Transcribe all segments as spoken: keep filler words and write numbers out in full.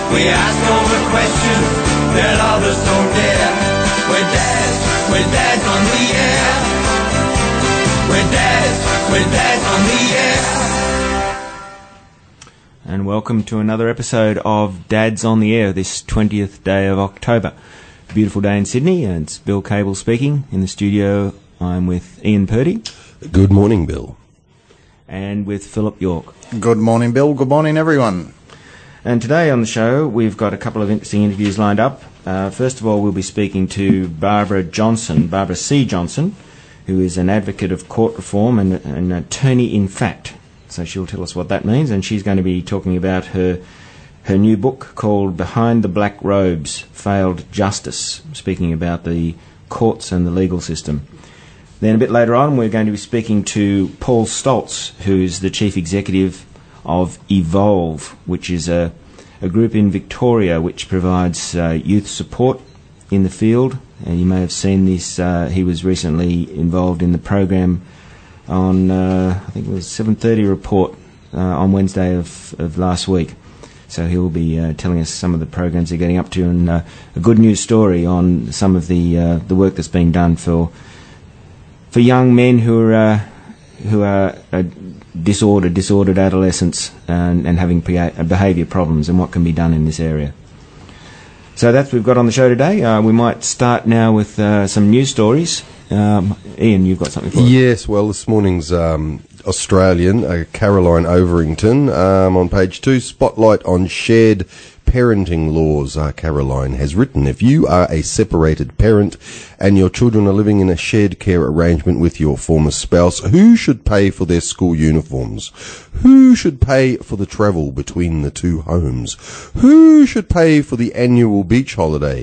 We ask all the questions that others don't dare. We're dads, we're dads on the air. We're dads, we're dads on the air. And welcome to another episode of Dads on the Air, this twentieth day of October. A beautiful day in Sydney, and it's Bill Cable speaking. In the studio, I'm with Ian Purdy. Good morning, Bill. And with Philip York. Good morning, Bill. Good morning, everyone. And today on the show, we've got a couple of interesting interviews lined up. Uh, first of all, we'll be speaking to Barbara Johnson, Barbara C. Johnson, who is an advocate of court reform and an attorney in fact. So she'll tell us what that means, and she's going to be talking about her her new book called Behind the Black Robes, Failed Justice, speaking about the courts and the legal system. Then a bit later on, we're going to be speaking to Paul Stoltz, who's the chief executive of Evolve, which is a, a group in Victoria which provides uh, youth support in the field. And you may have seen this. Uh, he was recently involved in the program on, uh, I think it was seven thirty report uh, on Wednesday of, of last week. So he'll be uh, telling us some of the programs they're getting up to, and uh, a good news story on some of the uh, the work that's being done for for young men who are uh, who are uh, disordered, disordered adolescents and, and having behaviour problems, and what can be done in this area. So that's what we've got on the show today. Uh, we might start now with uh, some news stories. Um, Ian, you've got something for us? Yes, well, this morning's um, Australian, uh, Caroline Overington, um, on page two, spotlight on shared parenting laws. Uh, Caroline has written, if you are a separated parent and your children are living in a shared care arrangement with your former spouse, who should pay for their school uniforms? Who should pay for the travel between the two homes? Who should pay for the annual beach holiday?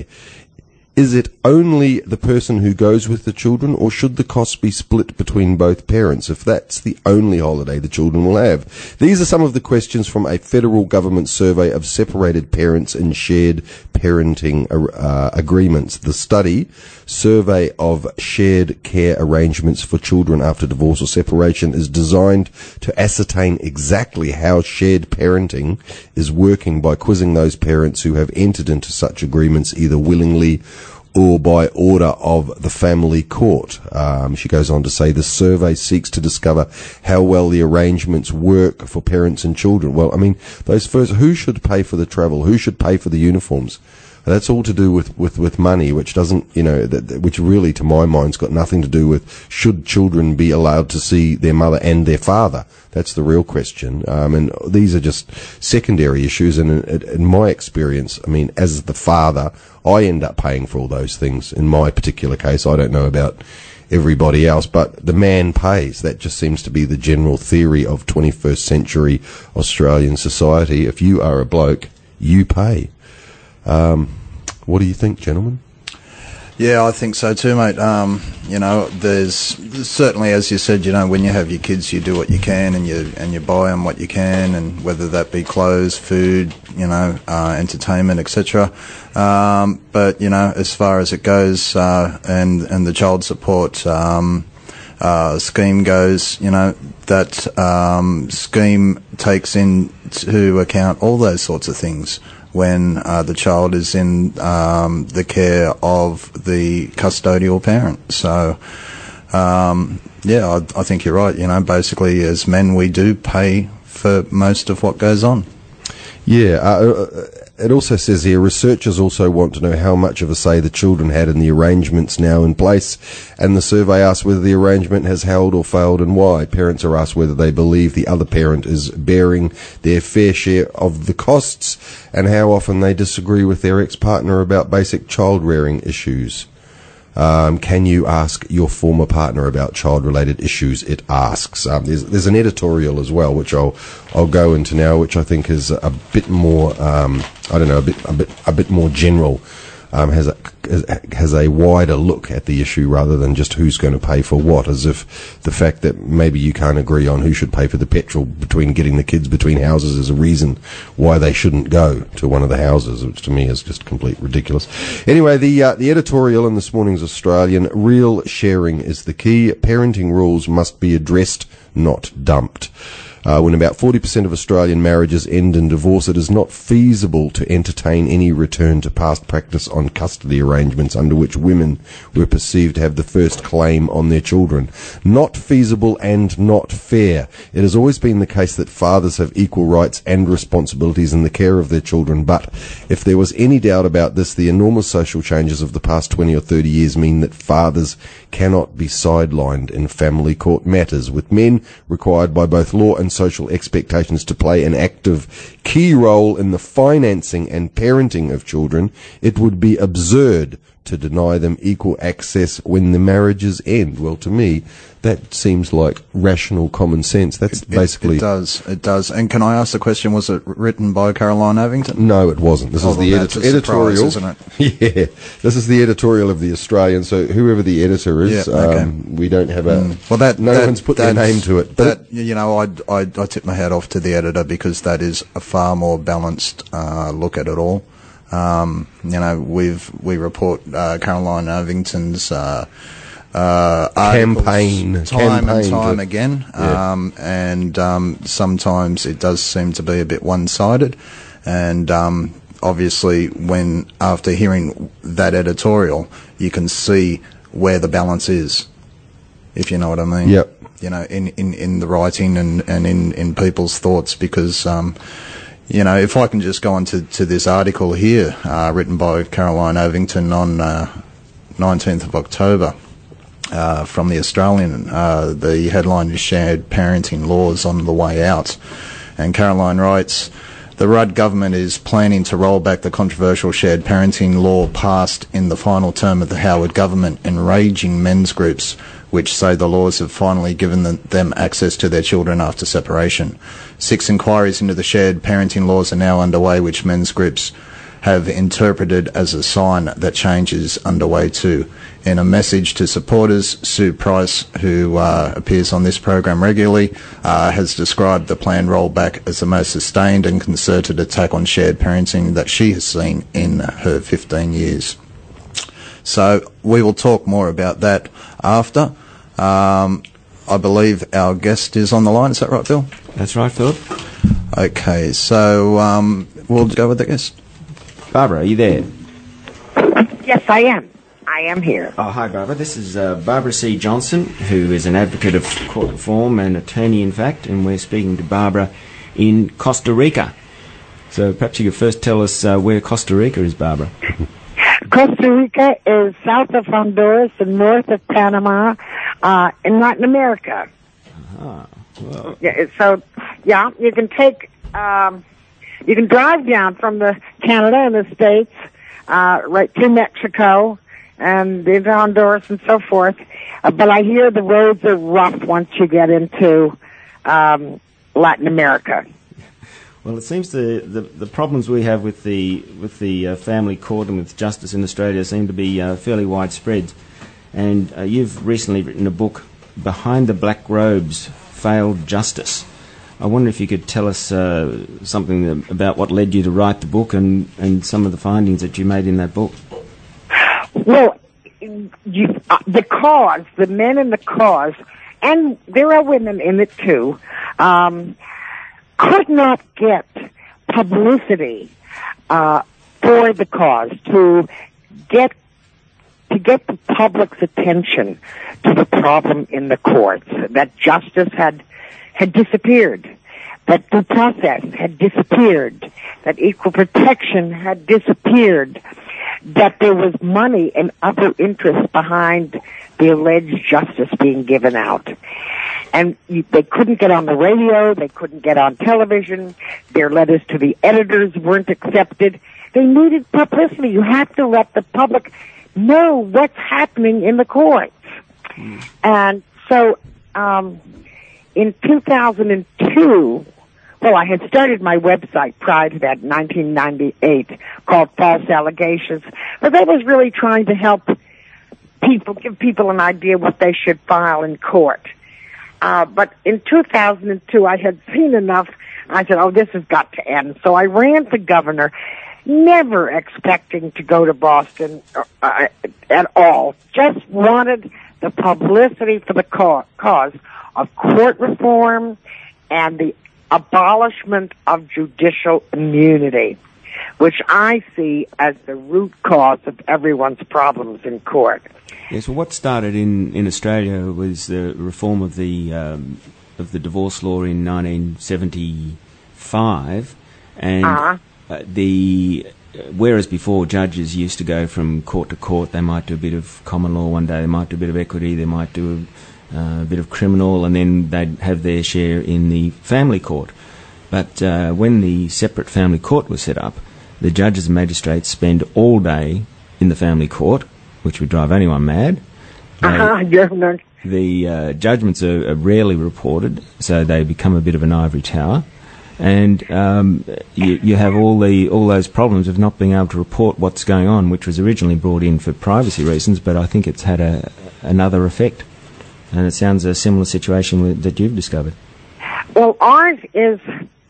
Is it only the person who goes with the children, or should the cost be split between both parents if that's the only holiday the children will have? These are some of the questions from a federal government survey of separated parents and shared parenting uh, agreements. The study, Survey of Shared Care Arrangements for Children After Divorce or Separation, is designed to ascertain exactly how shared parenting is working by quizzing those parents who have entered into such agreements either willingly or by order of the family court. Um, she goes on to say the survey seeks to discover how well the arrangements work for parents and children. Well, I mean, those first, who should pay for the travel? Who should pay for the uniforms? That's all to do with, with, with money, which doesn't, you know, that, which really, to my mind, has got nothing to do with should children be allowed to see their mother and their father. That's the real question. Um, and these are just secondary issues. And in, in my experience, I mean, as the father, I end up paying for all those things. In my particular case, I don't know about everybody else, but the man pays. That just seems to be the general theory of twenty-first century Australian society. If you are a bloke, you pay. Um, what do you think, gentlemen? Yeah, I think so too, mate. Um, you know, there's, there's certainly, as you said, you know, when you have your kids, you do what you can, and you and you buy them what you can, and whether that be clothes, food, you know, uh, entertainment, et cetera. Um, but you know, as far as it goes, uh, and and the child support um, uh, scheme goes, you know, that um, scheme takes into account all those sorts of things when uh, the child is in um, the care of the custodial parent. So, um, yeah, I, I think you're right. You know, basically, as men, we do pay for most of what goes on. Yeah, uh, it also says here, researchers also want to know how much of a say the children had in the arrangements now in place, and the survey asks whether the arrangement has held or failed and why. Parents are asked whether they believe the other parent is bearing their fair share of the costs, and how often they disagree with their ex-partner about basic child-rearing issues. Um, can you ask your former partner about child-related issues? It asks. Um, there's, there's an editorial as well, which I'll I'll go into now, which I think is a bit more, um, I don't know, a bit a bit a bit more general. Um, has a has a wider look at the issue rather than just who's going to pay for what, as if the fact that maybe you can't agree on who should pay for the petrol between getting the kids between houses is a reason why they shouldn't go to one of the houses, which to me is just complete ridiculous. Anyway, the uh, the editorial in this morning's Australian, real sharing is the key. Parenting rules must be addressed, not dumped. Uh, when about forty percent of Australian marriages end in divorce, it is not feasible to entertain any return to past practice on custody arrangements under which women were perceived to have the first claim on their children. Not feasible and not fair. It has always been the case that fathers have equal rights and responsibilities in the care of their children, but if there was any doubt about this, the enormous social changes of the past twenty or thirty years mean that fathers cannot be sidelined in family court matters, with men required by both law and social expectations to play an active key role in the financing and parenting of children. It would be absurd to deny them equal access when the marriages end. Well, to me, that seems like rational common sense. That's it, basically... It does, it does. And can I ask the question, was it written by Caroline Ovington? No, it wasn't. This oh, is well, the that's edit- a editorial. surprise, isn't it? Yeah, this is the editorial of The Australian, so whoever the editor is, yeah, okay. um, we don't have a... Mm. Well, that, no that, one's put their name to it. But that, you know, I, I, I tip my hat off to the editor because that is a far more balanced uh, look at it all. Um, you know, we've we report uh, Caroline Ovington's uh, uh, campaign, time campaign and time to, again, yeah. um, and um, sometimes it does seem to be a bit one-sided. And um, obviously, when after hearing that editorial, you can see where the balance is, if you know what I mean. Yep. You know, in, in, in the writing and, and in, in people's thoughts, because. Um, You know, if I can just go on to, to this article here, uh, written by Caroline Ovington on uh, nineteenth of October uh, from The Australian. Uh, the headline is Shared Parenting Laws on the Way Out. And Caroline writes, the Rudd government is planning to roll back the controversial shared parenting law passed in the final term of the Howard government, enraging men's groups which say the laws have finally given them access to their children after separation. Six inquiries into the shared parenting laws are now underway, which men's groups have interpreted as a sign that change is underway too. In a message to supporters, Sue Price, who uh, appears on this program regularly, uh, has described the planned rollback as the most sustained and concerted attack on shared parenting that she has seen in her fifteen years. So we will talk more about that after. Um, I believe our guest is on the line. Is that right, Phil? That's right, Philip. Okay, so um, we'll go with the guest. Barbara, are you there? Yes, I am. I am here. Oh, hi, Barbara. This is uh, Barbara C. Johnson, who is an advocate of court reform and attorney, in fact, and we're speaking to Barbara in Costa Rica. So perhaps you could first tell us uh, where Costa Rica is, Barbara. Costa Rica is south of Honduras and north of Panama uh, in Latin America. Ah, well. Yeah, so, yeah, you can take, um, you can drive down from the Canada and the States uh, right to Mexico and into Honduras and so forth. Uh, but I hear the roads are rough once you get into um, Latin America. Well, it seems the, the, the problems we have with the with the uh, family court and with justice in Australia seem to be uh, fairly widespread. And uh, you've recently written a book, Behind the Black Robes, Failed Justice. I wonder if you could tell us uh, something about what led you to write the book and, and some of the findings that you made in that book. Well, you, uh, the cause, the men in the cause, and there are women in it too, um, could not get publicity uh, for the cause to get to get the public's attention to the problem in the courts, that justice had had disappeared, that due process had disappeared, that equal protection had disappeared, that there was money and other interests behind the alleged justice being given out. And you, they couldn't get on the radio, they couldn't get on television, their letters to the editors weren't accepted. They needed publicity. You have to let the public know what's happening in the courts. Mm. And so, um, in two thousand two, well, I had started my website prior to that, nineteen ninety-eight, called False Allegations, but that was really trying to help people, give people an idea what they should file in court. Uh, but in two thousand two, I had seen enough. I said, oh, this has got to end. So I ran for governor, never expecting to go to Boston uh, at all. Just wanted the publicity for the cause of court reform and the abolishment of judicial immunity, which I see as the root cause of everyone's problems in court. Yes, well, what started in, in Australia was the reform of the um, of the divorce law in nineteen seventy-five, and Uh-huh. uh, the whereas before judges used to go from court to court, they might do a bit of common law one day, they might do a bit of equity, they might do a, uh, a bit of criminal, and then they'd have their share in the family court. But uh, when the separate family court was set up, the judges and magistrates spend all day in the family court, which would drive anyone mad. They, Uh-huh. Yeah. the uh, judgments are, are rarely reported, so they become a bit of an ivory tower. And um, you, you have all the all those problems of not being able to report what's going on, which was originally brought in for privacy reasons, but I think it's had a another effect. And it sounds a similar situation with, that you've discovered. Well, ours is,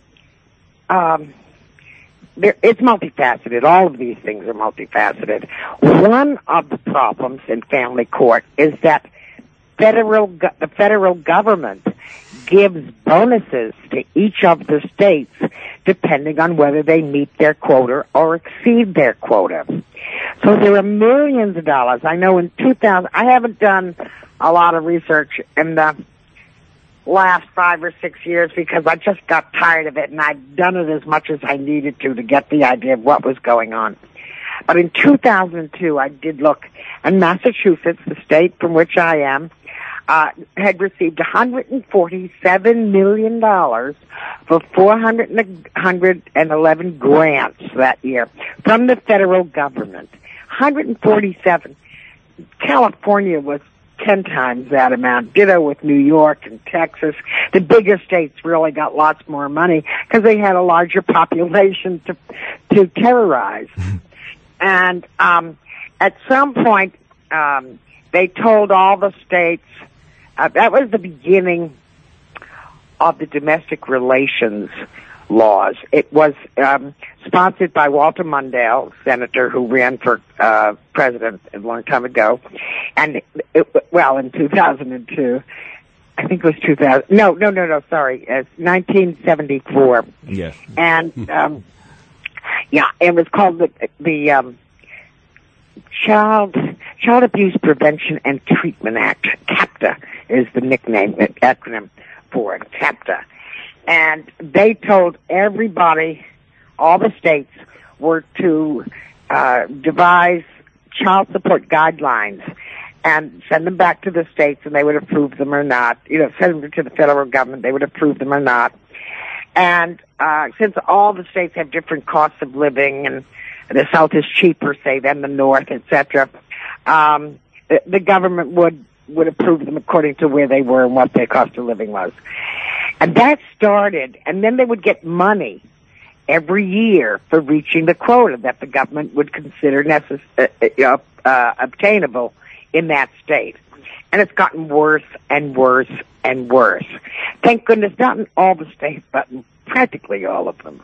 um, there, it's multifaceted. All of these things are multifaceted. One of the problems in family court is that federal go- the federal government gives bonuses to each of the states depending on whether they meet their quota or exceed their quota. So there are millions of dollars. I know in two thousand, I haven't done a lot of research in the last five or six years because I just got tired of it, and I've done it as much as I needed to to get the idea of what was going on. But in two thousand two, I did look, and Massachusetts, the state from which I am, Uh, had received one hundred forty-seven million dollars for four hundred eleven grants that year from the federal government. one hundred forty-seven. California was ten times that amount. Ditto with New York and Texas. The bigger states really got lots more money because they had a larger population to to terrorize. And um, at some point, um, they told all the states. Uh, that was the beginning of the domestic relations laws. It was um, sponsored by Walter Mondale, senator who ran for uh, president a long time ago, and it, well, in two thousand two, I think it was two thousand. No, no, no, no. Sorry, it's nineteen seventy-four. Yes. And um, yeah, it was called the the. Um, Child Child Abuse Prevention and Treatment Act. CAPTA is the nickname, the acronym for it, CAPTA. And they told everybody, all the states, were to uh, devise child support guidelines and send them back to the states, and they would approve them or not. You know, send them to the federal government, they would approve them or not. And uh, since all the states have different costs of living and the South is cheaper, say, than the North, et cetera. Um, the, the government would, would approve them according to where they were and what their cost of living was. And that started, and then they would get money every year for reaching the quota that the government would consider necess- uh, uh, obtainable in that state. And it's gotten worse and worse and worse. Thank goodness, not in all the states, but in practically all of them.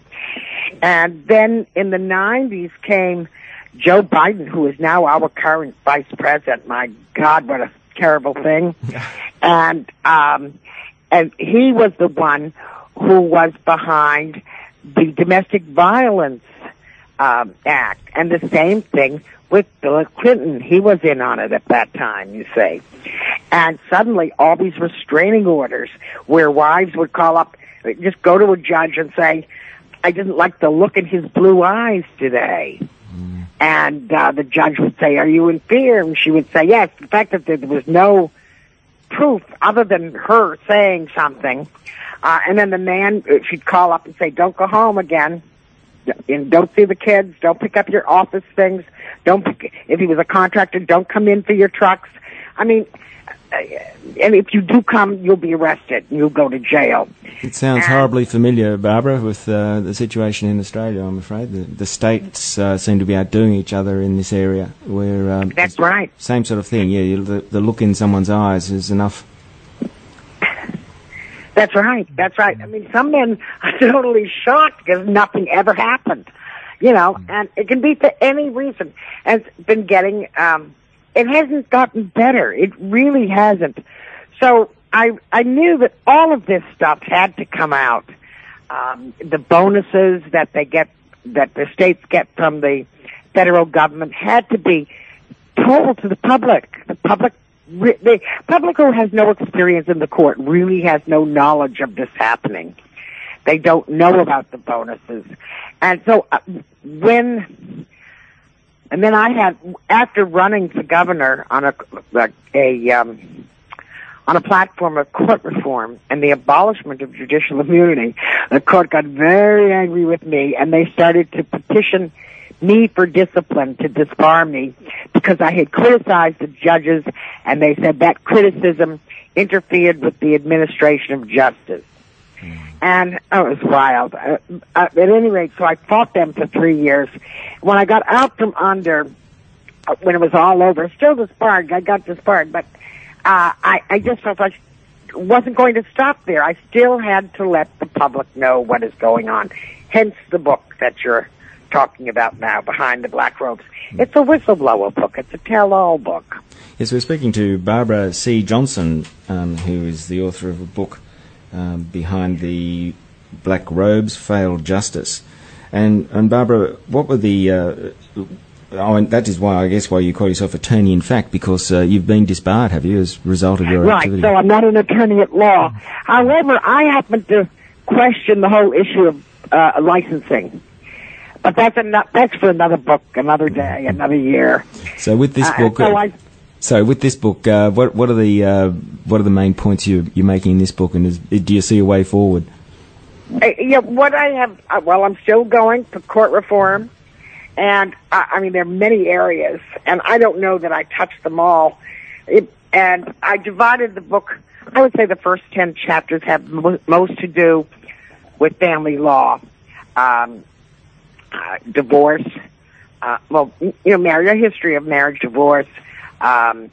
And then in the nineties came Joe Biden, who is now our current vice president. My God, what a terrible thing. And um, and he was the one who was behind the Domestic Violence um, Act. And the same thing with Bill Clinton. He was in on it at that time, you say. And suddenly all these restraining orders where wives would call up, just go to a judge and say, I didn't like the look in his blue eyes today. Mm. And uh, the judge would say, are you in fear? And she would say, yes. The fact that there was no proof other than her saying something. Uh, and then the man, she'd call up and say, don't go home again. And don't see the kids. Don't pick up your office things. Don't pick, if he was a contractor, don't come in for your trucks. I mean, and if you do come, you'll be arrested. You'll go to jail. It sounds and horribly familiar, Barbara, with uh, the situation in Australia, I'm afraid. The, the states uh, seem to be outdoing each other in this area. Where um, That's right. Same sort of thing, yeah. You, the, the look in someone's eyes is enough. That's right. That's right. I mean, some men are totally shocked because nothing ever happened. You know, and it can be for any reason. And it's been getting... Um, It hasn't gotten better. It really hasn't. So I I knew that all of this stuff had to come out. Um, the bonuses that they get, that the states get from the federal government, had to be told to the public. The public, the public who has no experience in the court really has no knowledge of this happening. They don't know about the bonuses, and so uh, when. And then I had, after running for governor on a, a, a um, on a platform of court reform and the abolishment of judicial immunity, the court got very angry with me, and they started to petition me for discipline, to disbar me, because I had criticized the judges, and they said that criticism interfered with the administration of justice. And oh, it was wild. Uh, uh, at any rate, so I fought them for three years. When I got out from under, uh, when it was all over, still disbarred, I got disbarred, but uh, I, I just felt I wasn't going to stop there. I still had to let the public know what is going on. Hence the book that you're talking about now, Behind the Black Ropes. It's a whistleblower book. It's a tell-all book. Yes, we're speaking to Barbara C. Johnson, um, who is the author of a book, Um, Behind the Black Robes, Failed Justice. And, and Barbara, what were the... Uh, oh, and that is why, I guess, why you call yourself attorney in fact, because uh, you've been disbarred, have you, as a result of your right, activity? Right, so I'm not an attorney at law. However, I happen to question the whole issue of uh, licensing. But that's, an- that's for another book, another day, another year. So with this uh, book... So uh, I, So with this book, uh, what what are the uh, what are the main points you you're making in this book, and is, do you see a way forward? Uh, yeah, what I have, uh, well, I'm still going for court reform, and uh, I mean there are many areas, and I don't know that I touched them all. It, and I divided the book. I would say the first ten chapters have mo- most to do with family law, um, uh, divorce, uh, well, you know, marriage, a history of marriage, divorce. Um,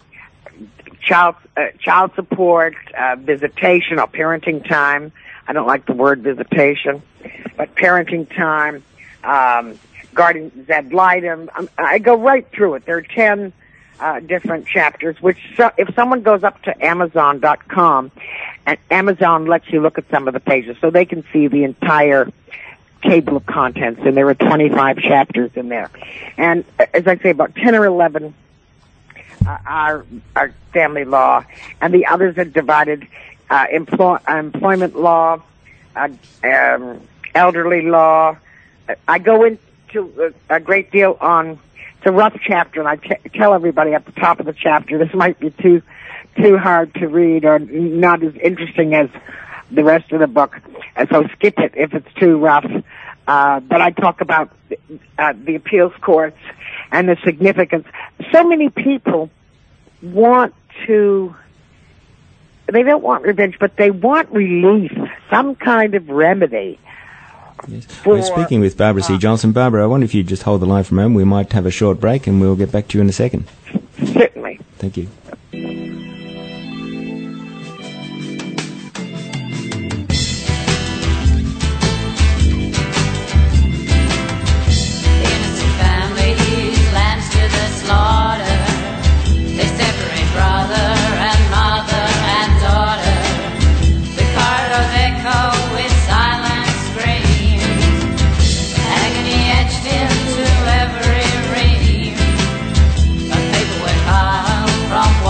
child uh, child support, uh, visitation or parenting time. I don't like the word visitation, but parenting time, um, guardian ad litem. Um, I go right through it. There are ten uh, different chapters, which so, if someone goes up to Amazon dot com, and Amazon lets you look at some of the pages, so they can see the entire table of contents, and there are twenty-five chapters in there. And as I say, about ten or eleven Uh, our our family law, and the others are divided: uh, employ, employment law, uh, um, elderly law. I go into a, a great deal on. It's a rough chapter, and I t- tell everybody at the top of the chapter this might be too too hard to read or not as interesting as the rest of the book, and so skip it if it's too rough. Uh, but I talk about uh, the appeals courts and the significance. So many people want to, they don't want revenge, but they want relief, some kind of remedy. Yes. For, We're speaking with Barbara C. Johnson. Barbara, I wonder if you'd just hold the line for a moment. We might have a short break and we'll get back to you in a second. Certainly. Thank you. From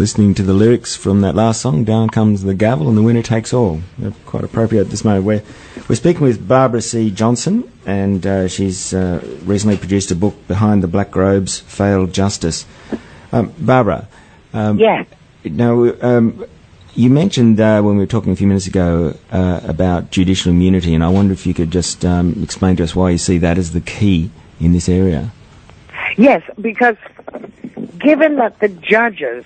listening to the lyrics from that last song, Down Comes the Gavel and the Winner Takes All. They're quite appropriate at this moment. We're, we're speaking with Barbara C. Johnson, and uh, she's uh, recently produced a book, Behind the Black Robes, Failed Justice. Um, Barbara. Um, yes. Now, um, you mentioned uh, when we were talking a few minutes ago uh, about judicial immunity, and I wonder if you could just um, explain to us why you see that as the key in this area. Yes, because given that the judges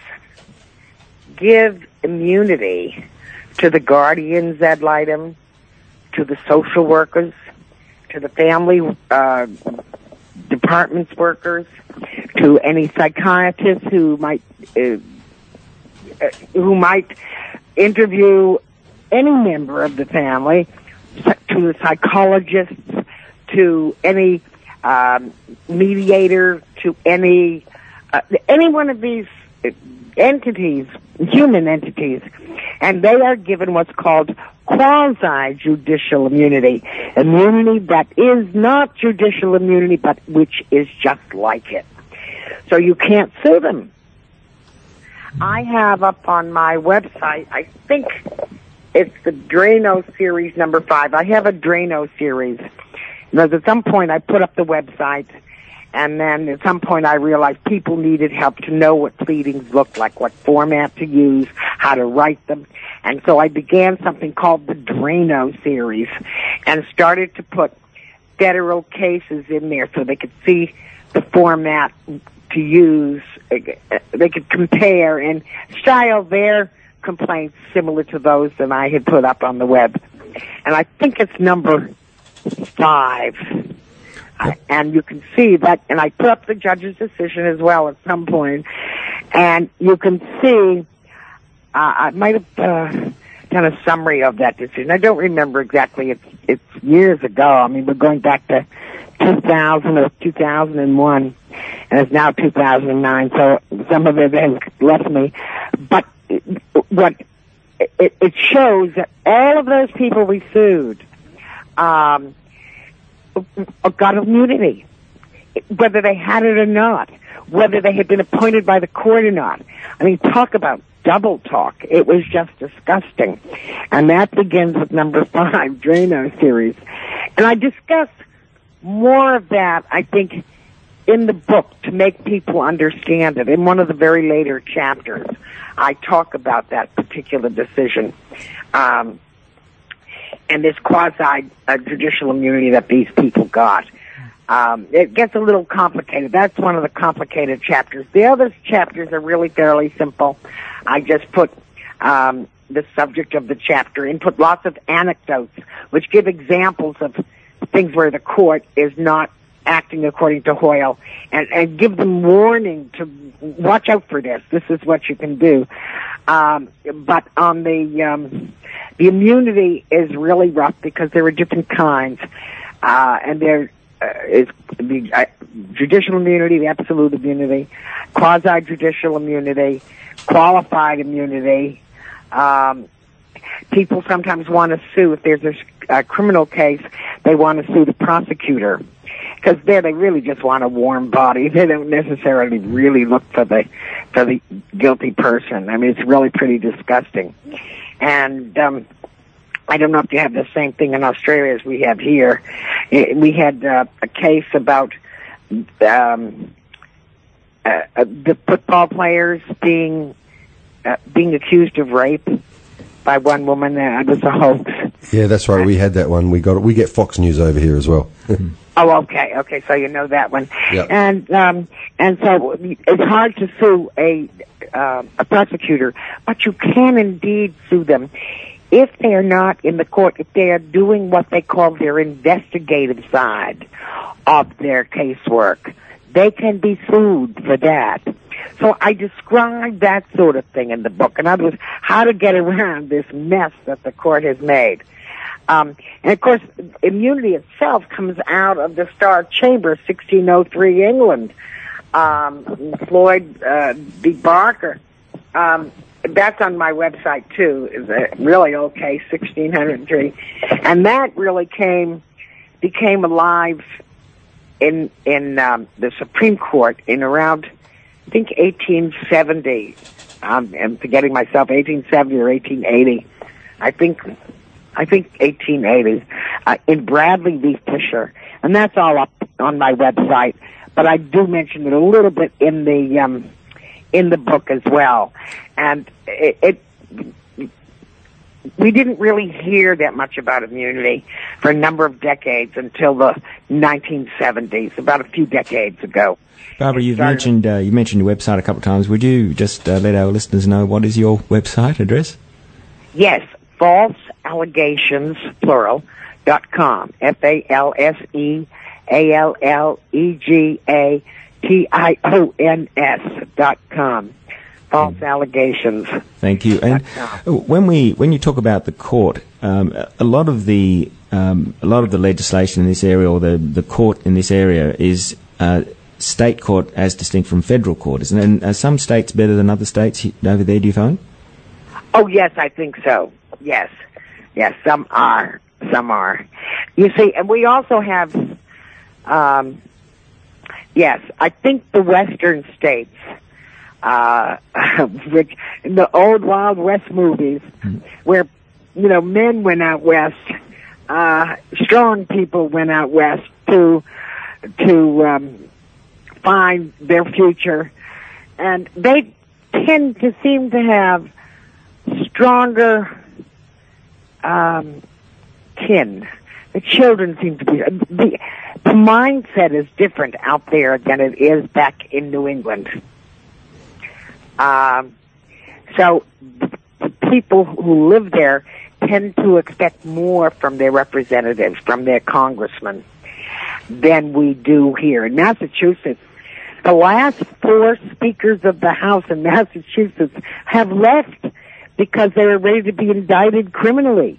give immunity to the guardians ad litem, to the social workers, to the family uh, departments workers, to any psychiatrists who might uh, uh, who might interview any member of the family, to the psychologists, to any um, mediator, to any uh, any one of these entities, human entities, and they are given what's called quasi-judicial immunity, immunity that is not judicial immunity, but which is just like it. So you can't sue them. I have up on my website, I think it's the Drano series number five. I have a Drano series. Because at some point I put up the website, and then at some point I realized people needed help to know what pleadings looked like, what format to use, how to write them. And so I began something called the Drano series and started to put federal cases in there so they could see the format to use. They could compare and style their complaints similar to those that I had put up on the web. And I think it's number five. Uh, and you can see that, and I put up the judge's decision as well at some point, and you can see, uh, I might have uh, done a summary of that decision. I don't remember exactly. It's, it's years ago. I mean, we're going back to two thousand or two thousand one, and it's now two thousand nine, so some of it has left me. But what it, it shows that all of those people we sued um, got immunity, whether they had it or not, whether they had been appointed by the court or not. I mean, talk about double talk. It was just disgusting. And that begins with number five, Drano series. And I discuss more of that, I think, in the book to make people understand it. In one of the very later chapters, I talk about that particular decision. Um, and this quasi-judicial immunity that these people got. Um, it gets a little complicated. That's one of the complicated chapters. The other chapters are really fairly simple. I just put um, the subject of the chapter and put lots of anecdotes, which give examples of things where the court is not acting according to Hoyle, and, and give them warning to watch out for this. This is what you can do. Um, but on the um, the immunity is really rough because there are different kinds, uh, and there uh, is the uh, judicial immunity, the absolute immunity, quasi-judicial immunity, qualified immunity. Um, people sometimes want to sue if there's a, a criminal case. They want to sue the prosecutor. Because there they really just want a warm body. They don't necessarily really look for the for the guilty person. I mean, it's really pretty disgusting. And um, I don't know if you have the same thing in Australia as we have here. It, we had uh, a case about um, uh, the football players being uh, being accused of rape by one woman. Uh, it was a hoax. Yeah, that's right. We had that one. We got it. We get Fox News over here as well. Oh, okay, okay. So you know that one, yep. and um, and so it's hard to sue a uh, a prosecutor, but you can indeed sue them if they are not in the court. If they are doing what they call their investigative side of their casework, they can be sued for that. So I describe that sort of thing in the book. In other words, how to get around this mess that the court has made. Um, and of course, immunity itself comes out of the Star Chamber, sixteen oh three England. Um, Floyd uh, v. Barker. Um, that's on my website too. Is a really old case, sixteen oh three, and that really came became alive in in um, the Supreme Court in around, I think, eighteen seventy. um, I'm forgetting myself, eighteen seventy or eighteen eighty. I think, I think eighteen eighty, uh, in Bradley v. Fisher. And that's all up on my website. But I do mention it a little bit in the, um, in the book as well. And it, it we didn't really hear that much about immunity for a number of decades until the nineteen seventies, about a few decades ago. Barbara, you've mentioned uh, you mentioned your website a couple of times. Would you just uh, let our listeners know what is your website address? Yes, false allegations, plural, dot com. F A L S E A L L E G A T I O N S dot com. False allegations. Thank you. And when we when you talk about the court, um, a lot of the um, a lot of the legislation in this area, or the the court in this area, is uh, state court as distinct from federal court, isn't it? And are some states better than other states over there? Do you find? Oh yes, I think so. Yes, yes, some are, some are. You see, and we also have. Um, yes, I think the western states. Uh, which the old Wild West movies, mm. where, you know, men went out west, uh, strong people went out west to, to, um, find their future. And they tend to seem to have stronger, um, kin. The children seem to be, the, the mindset is different out there than it is back in New England. Um, so the people who live there tend to expect more from their representatives, from their congressmen, than we do here in Massachusetts. The last four speakers of the House in Massachusetts have left because they were ready to be indicted criminally.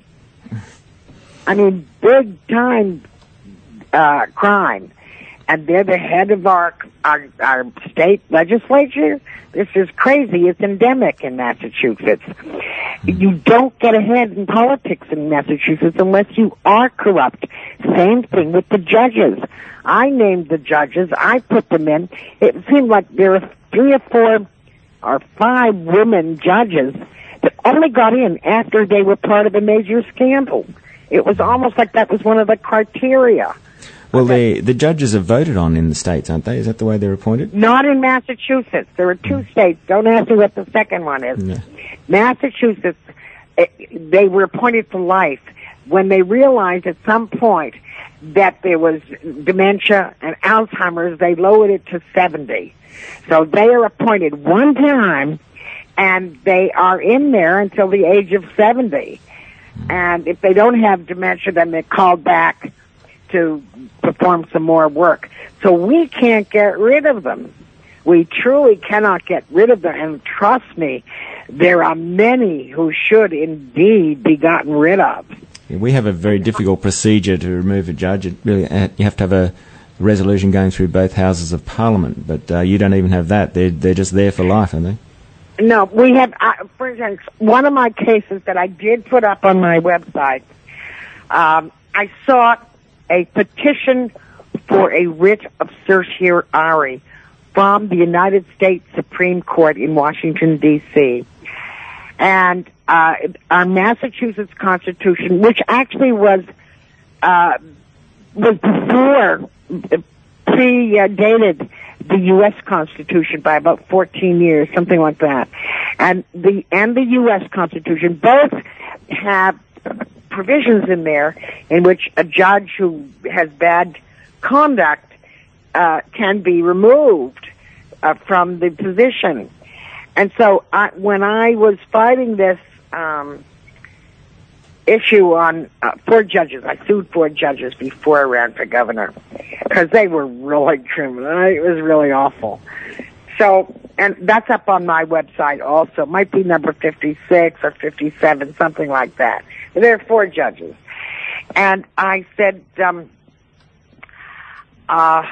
I mean, big time uh, crime. And they're the head of our, our our state legislature. This is crazy. It's endemic in Massachusetts. You don't get ahead in politics in Massachusetts unless you are corrupt. Same thing with the judges. I named the judges. I put them in. It seemed like there were three or four or five women judges that only got in after they were part of a major scandal. It was almost like that was one of the criteria. Well, the the judges are voted on in the states, aren't they? Is that the way they're appointed? Not in Massachusetts. There are two states. Don't ask me what the second one is. No. Massachusetts, it, they were appointed for life. When they realized at some point that there was dementia and Alzheimer's, they lowered it to seventy. So they are appointed one time, and they are in there until the age of seventy. And if they don't have dementia, then they're called back to perform some more work. So we can't get rid of them. We truly cannot get rid of them. And trust me, there are many who should indeed be gotten rid of. Yeah, we have a very difficult procedure to remove a judge. It really, uh, you have to have a resolution going through both houses of Parliament, but uh, you don't even have that. They're, they're just there for life, aren't they? No, we have, uh, for instance, one of my cases that I did put up on my website, um, I sought a petition for a writ of certiorari from the United States Supreme Court in Washington, D C And uh, our Massachusetts Constitution, which actually was uh, was before, predated the U S Constitution by about fourteen years, something like that. And the and the U S Constitution both have provisions in there in which a judge who has bad conduct uh, can be removed uh, from the position. And so I, when I was fighting this um, issue on uh, four judges, I sued four judges before I ran for governor because they were really criminal. It was really awful. So, and that's up on my website also. It might be number fifty-six or fifty-seven, something like that. There are four judges. And I said, um, uh,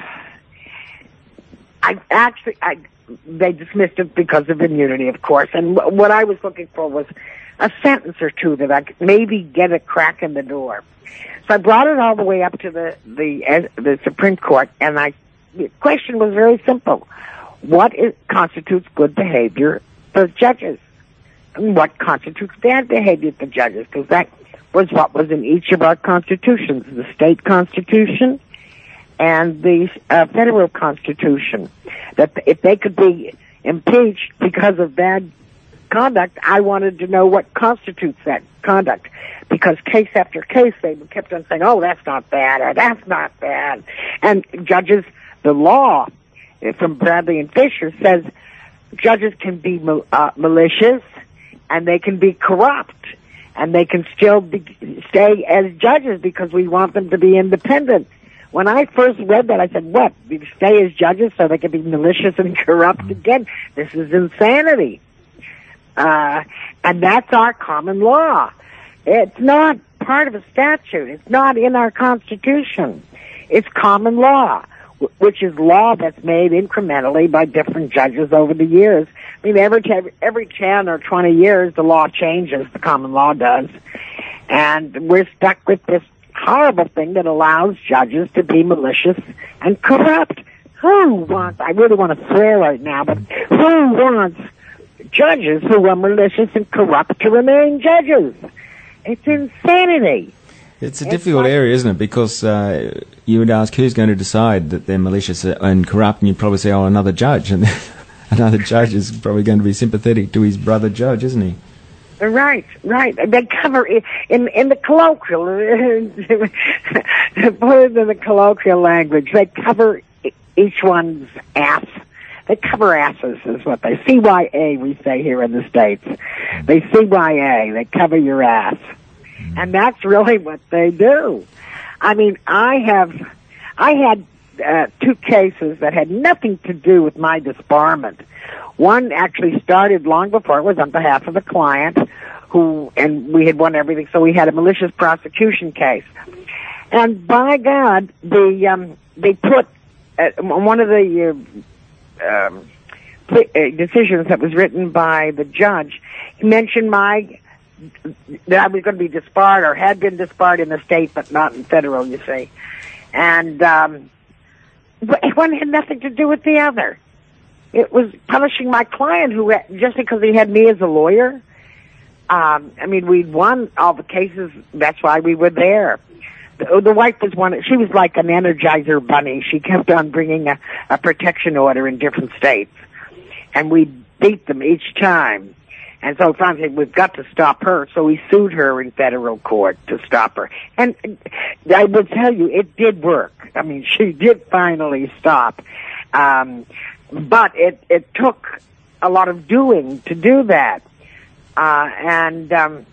I actually, I, they dismissed it because of immunity, of course. And w- what I was looking for was a sentence or two that I could maybe get a crack in the door. So I brought it all the way up to the, the, uh, the Supreme Court, and I, the question was very simple. What is, constitutes good behavior the judges. And what constitutes bad behavior for judges? Because that was what was in each of our constitutions, the state constitution and the uh, federal constitution. That if they could be impeached because of bad conduct, I wanted to know what constitutes that conduct. Because case after case, they kept on saying, oh, that's not bad, or that's not bad. And judges, the law from Bradley and Fisher says judges can be uh, malicious, and they can be corrupt, and they can still be, stay as judges because we want them to be independent. When I first read that, I said, what, they stay as judges so they can be malicious and corrupt again? This is insanity. Uh, and that's our common law. It's not part of a statute. It's not in our Constitution. It's common law, which is law that's made incrementally by different judges over the years. I mean, every every ten or twenty years, the law changes, the common law does. And we're stuck with this horrible thing that allows judges to be malicious and corrupt. Who wants, I really want to swear right now, but who wants judges who are malicious and corrupt to remain judges? It's insanity. It's a difficult area, isn't it? Because uh, you would ask who's going to decide that they're malicious and corrupt, and you'd probably say, oh, another judge. And another judge is probably going to be sympathetic to his brother judge, isn't he? Right, right. They cover it in in the colloquial, put it in the colloquial language. They cover each one's ass. They cover asses, is what they C Y A we say here in the States. They C Y A. They cover your ass, and that's really what they do. I mean, I have, I had uh, two cases that had nothing to do with my disbarment. One actually started long before it was on behalf of the client, who, and we had won everything, so we had a malicious prosecution case. And by God, the um, they put uh, one of the uh, um, decisions that was written by the judge, he mentioned my that I was going to be disbarred or had been disbarred in the state, but not in federal. You see, and um, one had nothing to do with the other. It was punishing my client, who just because he had me as a lawyer. Um, I mean, we'd won all the cases. That's why we were there. The, the wife was one. She was like an Energizer bunny. She kept on bringing a, a protection order in different states, and we beat them each time. And so finally, we've got to stop her. So we sued her in federal court to stop her. And I will tell you, it did work. I mean, she did finally stop. Um, but it, it took a lot of doing to do that. Uh, and, um,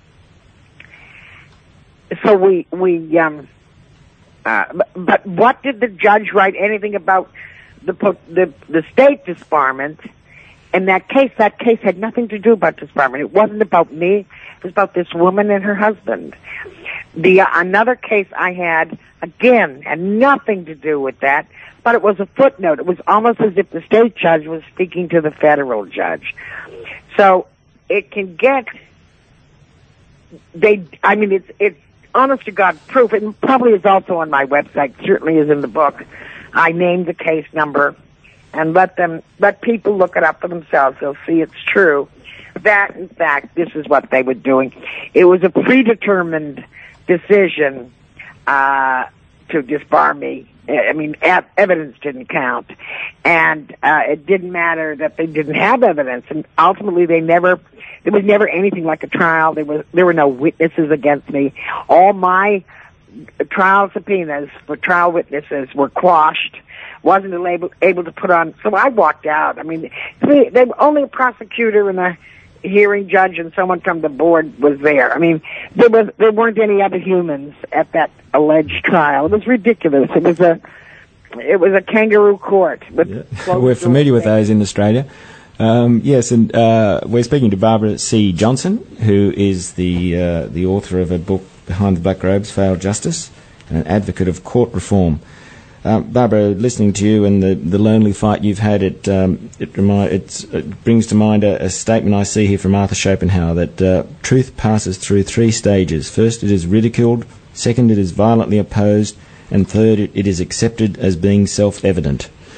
so we, we, um, uh, but, but what did the judge write anything about the, the, the state disbarment? In that case, that case had nothing to do about disbarment. It wasn't about me. It was about this woman and her husband. The, uh, another case I had, again, had nothing to do with that, but it was a footnote. It was almost as if the state judge was speaking to the federal judge. So it can get, they, I mean, it's, it's honest to God proof. It probably is also on my website, certainly is in the book. I named the case number and let them, let people look it up for themselves. They'll see it's true. That, in fact, this is what they were doing. It was a predetermined decision, uh, to disbar me. I mean, evidence didn't count. And, uh, it didn't matter that they didn't have evidence. And ultimately they never, there was never anything like a trial. There was, there were no witnesses against me. All my trial subpoenas for trial witnesses were quashed. Wasn't able, able to put on, so I walked out. I mean, they, they were only a prosecutor and a hearing judge and someone from the board was there. I mean, there was, there weren't any other humans at that alleged trial. It was ridiculous. It was a, it was a kangaroo court. With yeah. We're familiar with those in Australia. Um, yes, and uh, we're speaking to Barbara C. Johnson, who is the uh, the author of a book, Behind the Black Robes, Failed Justice, and an advocate of court reform. Um, Barbara, listening to you and the, the lonely fight you've had, it um, it, remind, it's, it brings to mind a, a statement I see here from Arthur Schopenhauer that uh, truth passes through three stages. First, it is ridiculed. Second, it is violently opposed. And third, it, it is accepted as being self-evident.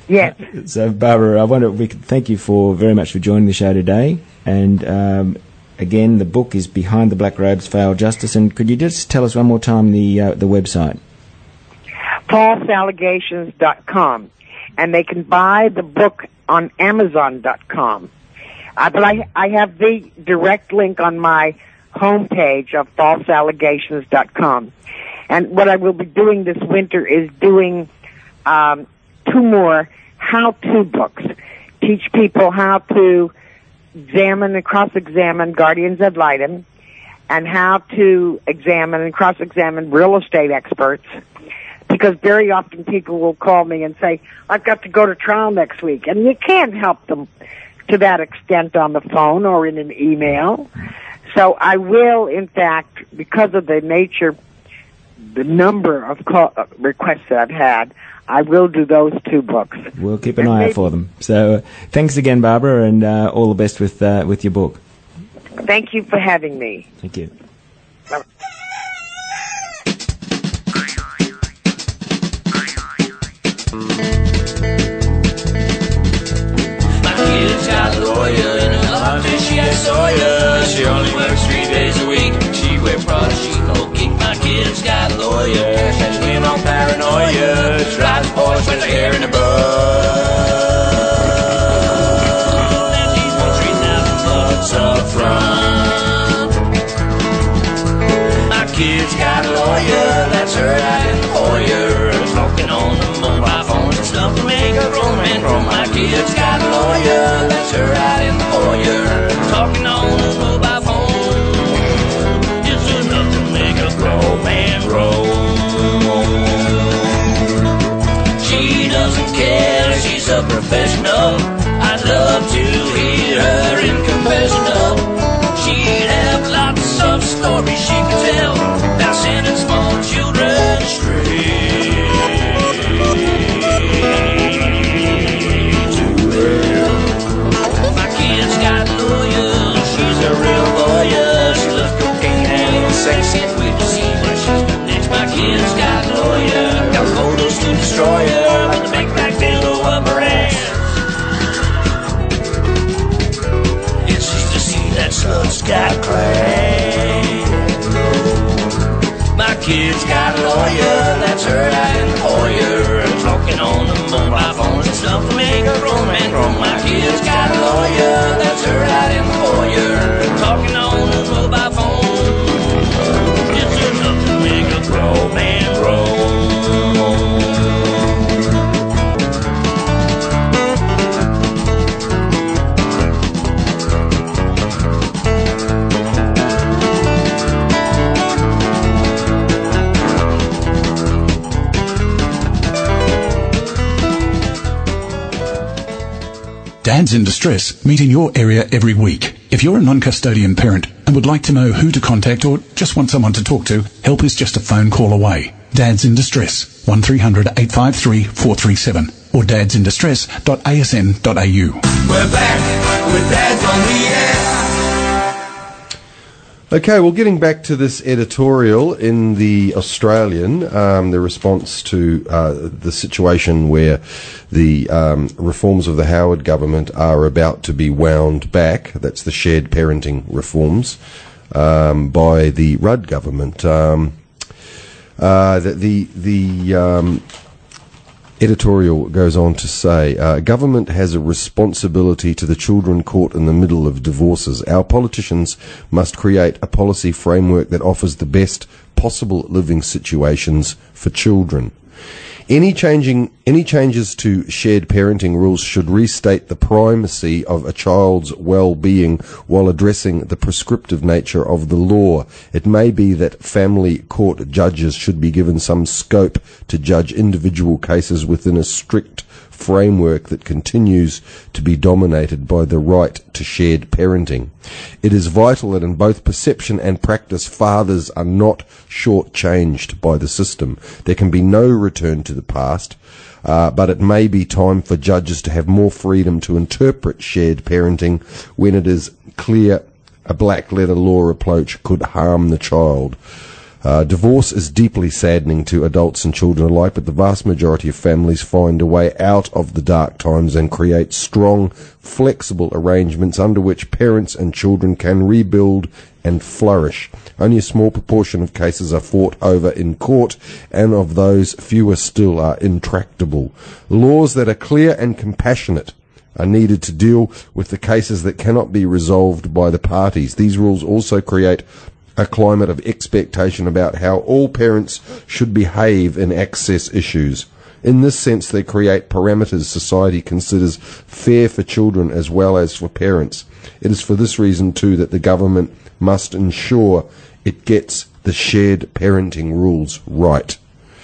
Yes. So, Barbara, I wonder if we could thank you for very much for joining the show today. And um, again, the book is Behind the Black Robes, Failed Justice. And could you just tell us one more time the uh, the website? false allegations dot com. And they can buy the book on amazon dot com. Uh, but I, I have the direct link on my homepage of false allegations dot com. And what I will be doing this winter is doing um, two more how-to books. Teach people how to examine and cross-examine guardians ad litem, and how to examine and cross-examine real estate experts. Because very often people will call me and say, I've got to go to trial next week. And you can't help them to that extent on the phone or in an email. So I will, in fact, because of the nature, the number of call, uh, requests that I've had, I will do those two books. We'll keep an eye out for them. So uh, thanks again, Barbara, and uh, all the best with uh, with your book. Thank you for having me. Thank you. Bye. Kid's got a lawyer in her office, she has Sawyer. She only works three days a week. She wears Prada, she no geek. My kid's got a lawyer. She's living on paranoia. Drives Porsche with her hair in a bun. And she's been three thousand bucks up front. My kid's got a lawyer. That's her out in the foyer. Talking on the mobile phones and stuff to make her grown man grow. My kid's got a lawyer, that's her out in the foyer. Talking on the mobile phone, it's enough to make a grown man grow. She doesn't care, she's a professional. I'd love to hear her in confessional. She'd have lots of stories she could tell about sending small children astray. Sexy and weird to see what she's got next. My kid's got a lawyer, got photos to destroy her, like the big black dildo of her ass. It's easy to see that slut's got class. My kid's got a lawyer, that's her out in the foyer, talking on the mobile phones and stuff to make a grown man grow. My kid's got a lawyer, that's her out in the foyer, talking on the mobile phone. Grow man grow. Dads in Distress meet in your area every week. If you're a non-custodian parent and would like to know who to contact or just want someone to talk to, help is just a phone call away. Dads in Distress, one three hundred eight five three four three seven or dads in distress dot a s n dot a u. We're back with Dads on the Air. Okay, well, getting back to this editorial in the Australian, um, the response to uh, the situation where the um, reforms of the Howard government are about to be wound back, that's the shared parenting reforms, um, by the Rudd government. Um, uh, the the, the um, editorial goes on to say, uh, government has a responsibility to the children caught in the middle of divorces. Our politicians must create a policy framework that offers the best possible living situations for children. Any changing, any changes to shared parenting rules should restate the primacy of a child's well-being while addressing the prescriptive nature of the law. It may be that family court judges should be given some scope to judge individual cases within a strict framework that continues to be dominated by the right to shared parenting. It is vital that in both perception and practice, fathers are not shortchanged by the system. There can be no return to the past, uh, but it may be time for judges to have more freedom to interpret shared parenting when it is clear a black letter law approach could harm the child. Uh, divorce is deeply saddening to adults and children alike, but the vast majority of families find a way out of the dark times and create strong, flexible arrangements under which parents and children can rebuild and flourish. Only a small proportion of cases are fought over in court, and of those, fewer still are intractable. Laws that are clear and compassionate are needed to deal with the cases that cannot be resolved by the parties. These rules also create a climate of expectation about how all parents should behave in access issues. In this sense, they create parameters society considers fair for children as well as for parents. It is for this reason, too, that the government must ensure it gets the shared parenting rules right.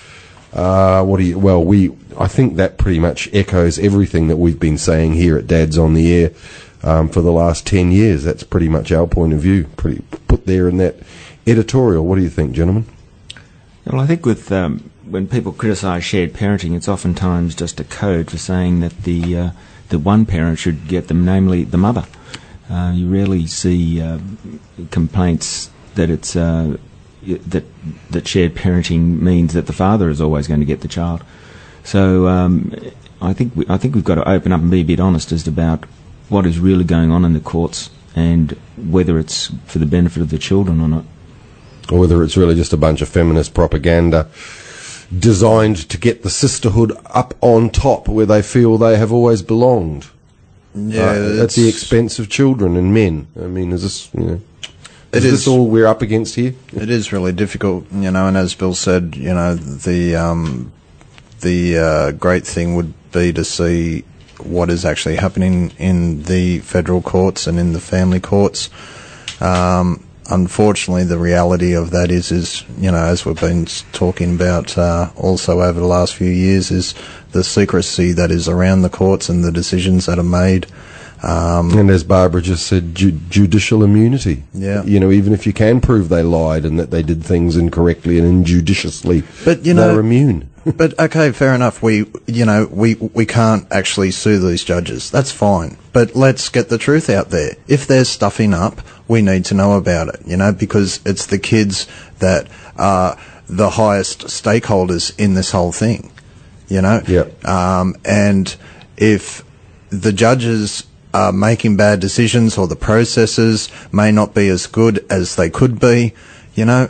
Uh, what do you, well, we, I think that pretty much echoes everything that we've been saying here at Dad's on the Air um, for the last ten years. That's pretty much our point of view, pretty put there in that editorial. What do you think, gentlemen? Well, I think with um, when people criticise shared parenting, it's oftentimes just a code for saying that the uh, the one parent should get them, namely the mother. Uh, you rarely see uh, complaints that it's uh, that that shared parenting means that the father is always going to get the child. So um, I think we, I think we've got to open up and be a bit honest as about what is really going on in the courts and whether it's for the benefit of the children or not. Or whether it's really just a bunch of feminist propaganda designed to get the sisterhood up on top where they feel they have always belonged. Yeah, uh, at the expense of children and men. I mean, is this, you know, is, is this all we're up against here? It is really difficult, you know, and as Bill said, you know, the um, the uh, great thing would be to see what is actually happening in the federal courts and in the family courts. Um, unfortunately, the reality of that is, is you know, as we've been talking about uh, also over the last few years, is the secrecy that is around the courts and the decisions that are made. Um, and as Barbara just said, ju- judicial immunity. Yeah. You know, even if you can prove they lied and that they did things incorrectly and injudiciously, but, you know, they're immune. But, okay, fair enough. We, you know, we, we can't actually sue these judges. That's fine. But let's get the truth out there. If there's stuffing up, we need to know about it, you know, because it's the kids that are the highest stakeholders in this whole thing, you know? Yep. Um, and if the judges are making bad decisions or the processes may not be as good as they could be, you know,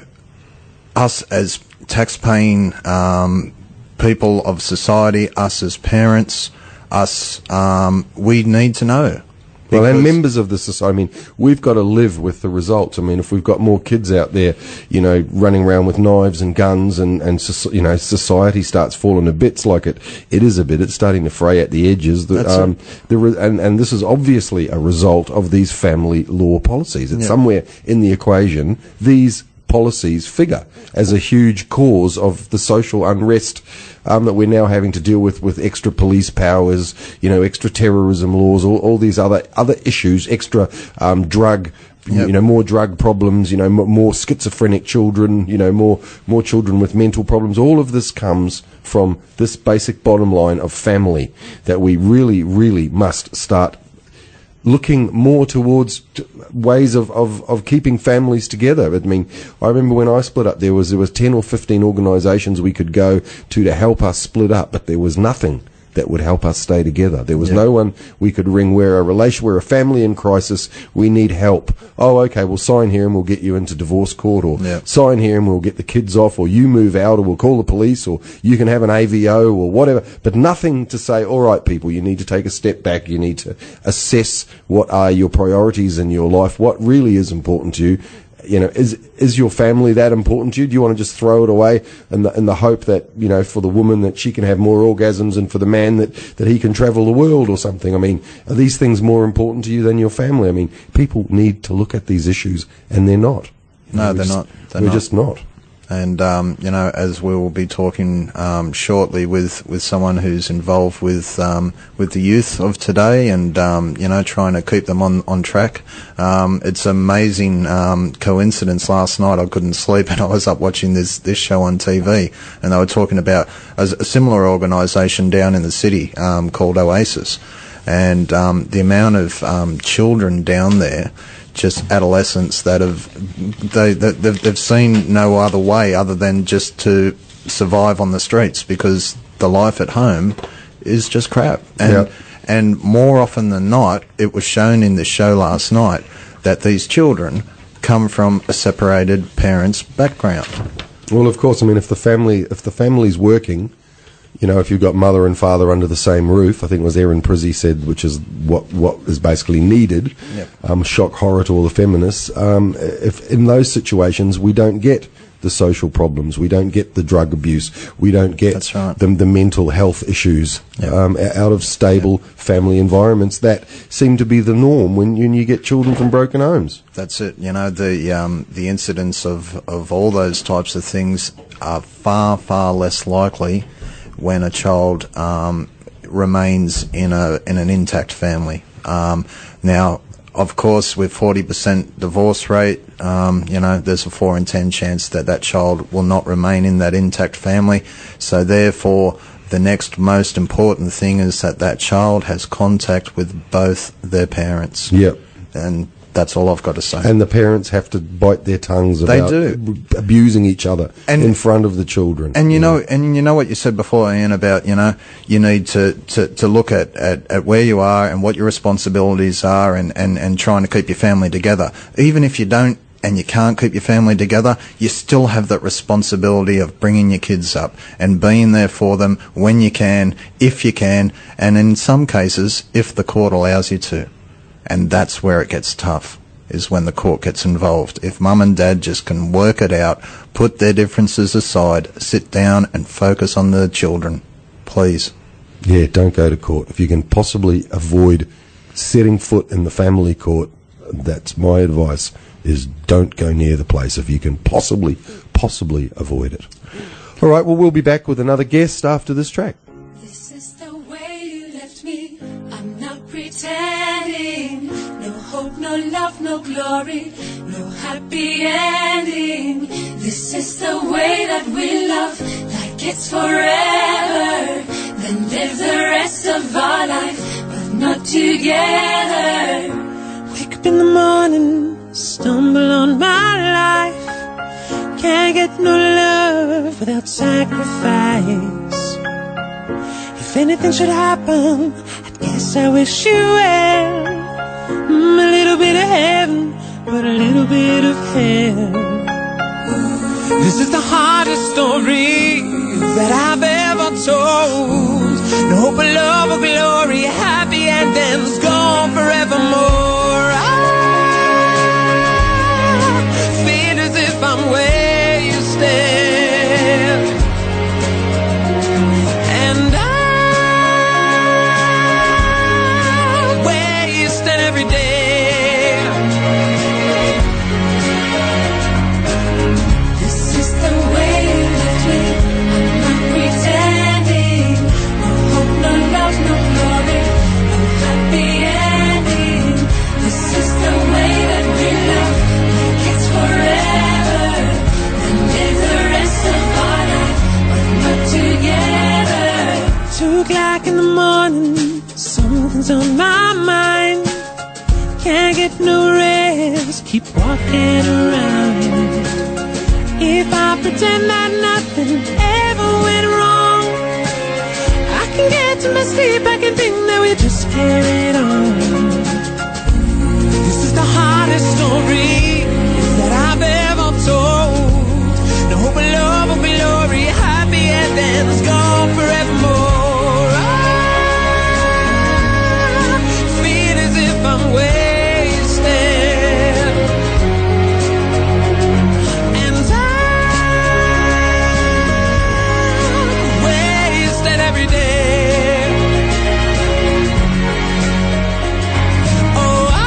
us as tax-paying um, people of society, us as parents, us, um, we need to know. Well, and members of the society, I mean, we've got to live with the results. I mean, if we've got more kids out there, you know, running around with knives and guns and, and you know, society starts falling to bits like it, it is a bit. It's starting to fray at the edges. The, That's um, it. the re- and, and this is obviously a result of these family law policies. It's Yeah. somewhere in the equation, these policies figure as a huge cause of the social unrest um, that we're now having to deal with, with extra police powers, you know, extra terrorism laws, all, all these other other issues, extra um, drug, Yep. you know, more drug problems, you know, m- more schizophrenic children, you know, more more children with mental problems. All of this comes from this basic bottom line of family that we really, really must start looking more towards t- ways of, of, of keeping families together. I mean, I remember when I split up, there was there was ten or fifteen organisations we could go to to help us split up, but there was nothing that would help us stay together. There was Yeah. no one we could ring. We're a relation, we're a family in crisis. We need help. Oh, okay, we'll sign here and we'll get you into divorce court, or Yeah. sign here and we'll get the kids off, or you move out, or we'll call the police, or you can have an A V O, or whatever. But nothing to say, all right, people, you need to take a step back. You need to assess what are your priorities in your life, what really is important to you. You know, is is your family that important to you? Do you want to just throw it away in the in the hope that, you know, for the woman that she can have more orgasms, and for the man that, that he can travel the world or something? I mean, are these things more important to you than your family? I mean, people need to look at these issues, and they're not. You No, know, they're we're not. just- They're we're not. just not. And, um, you know, as we will be talking um, shortly with, with someone who's involved with um, with the youth of today, and, um, you know, trying to keep them on, on track. Um, it's amazing um, coincidence. Last night I couldn't sleep and I was up watching this, this show on T V, and they were talking about a, a similar organisation down in the city um, called Oasis. And um, the amount of um, children down there just adolescents that have they, they they've, they've seen no other way other than just to survive on the streets, because the life at home is just crap. And Yep. and more often than not, it was shown in this show last night that these children come from a separated parents' background. Well, of course, I mean, if the family, if the family's working, you know, if you've got mother and father under the same roof, I think it was Erin Prizzy said, which is what what is basically needed. Yep. Um, shock horror to all the feminists. Um, if in those situations we don't get the social problems, we don't get the drug abuse, we don't get That's right. the, the mental health issues Yep. um, o- out of stable family environments that seem to be the norm when you, when you get children from broken homes. That's it. You know, the um, the incidence of, of all those types of things are far, far less likely when a child um, remains in a in an intact family. Um, now, of course, with forty percent divorce rate, um, you know, there's a four in ten chance that that child will not remain in that intact family. So therefore, the next most important thing is that that child has contact with both their parents. Yep. And that's all I've got to say. And the parents have to bite their tongues They about do. abusing each other And- in front of the children. And you know, and you know what you said before, Ian, about, you know, you need to, to, to look at, at, at where you are and what your responsibilities are, and, and, and trying to keep your family together. Even if you don't and you can't keep your family together, you still have that responsibility of bringing your kids up and being there for them when you can, if you can, and in some cases, if the court allows you to. And that's where it gets tough, is when the court gets involved. If mum and dad just can work it out, put their differences aside, sit down and focus on the children, please. Yeah, don't go to court. If you can possibly avoid setting foot in the family court, that's my advice, is don't go near the place if you can possibly, possibly avoid it. All right, well, we'll be back with another guest after this track. This is the way you left me. I'm not pretending. No hope, no love, no glory, no happy ending. This is the way that we love, like it's forever. Then live the rest of our life, but not together. Wake up in the morning, stumble on my life. Can't get no love without sacrifice. If anything should happen, I guess I wish you well. Mm, a little bit of heaven, but a little bit of hell. This is the hardest story that I've ever told. No hope of love or glory, happy endings gone forevermore. I feel as if I'm where you stand, and I'm where you stand every day. This is the way you left me. I'm not pretending. No hope, no love, no glory, no happy ending. This is the way that we love, like it's forever. And live the rest of our life, but not together. Two o'clock in the morning, something's on my mind. Can't get no rest, keep walking around. If I pretend that nothing ever went wrong, I can get to my sleep, I can think that we just carried on. This is the hardest story that I've ever told. No hope of love or glory, happy endings gone forevermore. I feel as if I'm where you stand, and I'm where you stand every day. Oh, I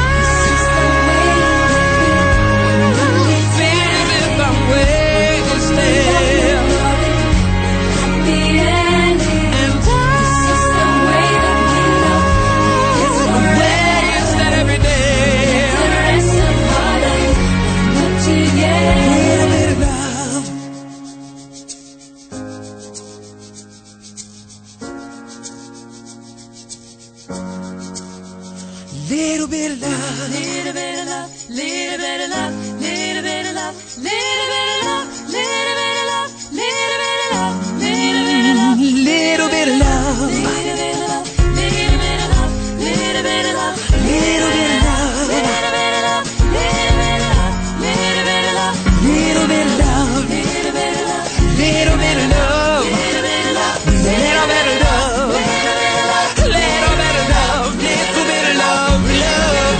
feel as if I'm where you stand, Happy ending. and This is the way that we love, it's I'm where forever. you stand every day. The rest of our life, but not together. Little bit of love. Little bit of love. Little bit of love, little bit of love, little bit of love, little bit of love, little bit of love, little bit of love, little bit of love, Little bit of love. little bit of love, little bit of love, little bit of love, Little bit of love. little bit of love, little bit of love, little bit of love, Little bit of love. little bit of love, Little bit of love. little bit of love, Little bit of love. Little bit of love. Little bit of love. Love.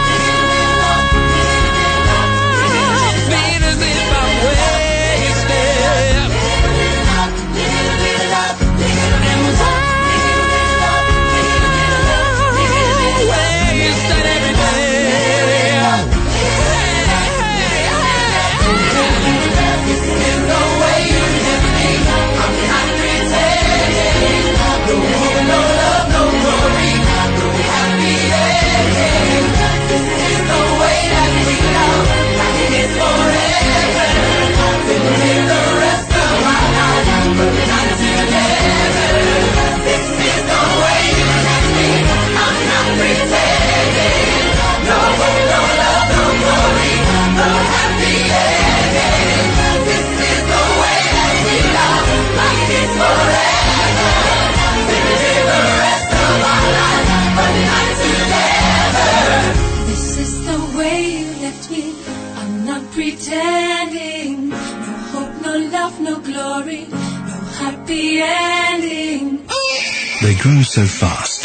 Feel as if I'm wasted. And was wasted every day. This is the way you live me. I'm not pretending. No hope, no love, no glory, no happy ending. This is the way that we love. It's forever. We'll live the rest of our lives, but not together. This is the way you left me. I'm not pretending. No hope, no love, no glory, no happy ending. This is the way that we love. Like it's forever. We'll live the rest of our lives, but not together. This is the way you left me. I'm not pretending. No hope, no love, no glory, no happy ending. They grow so fast.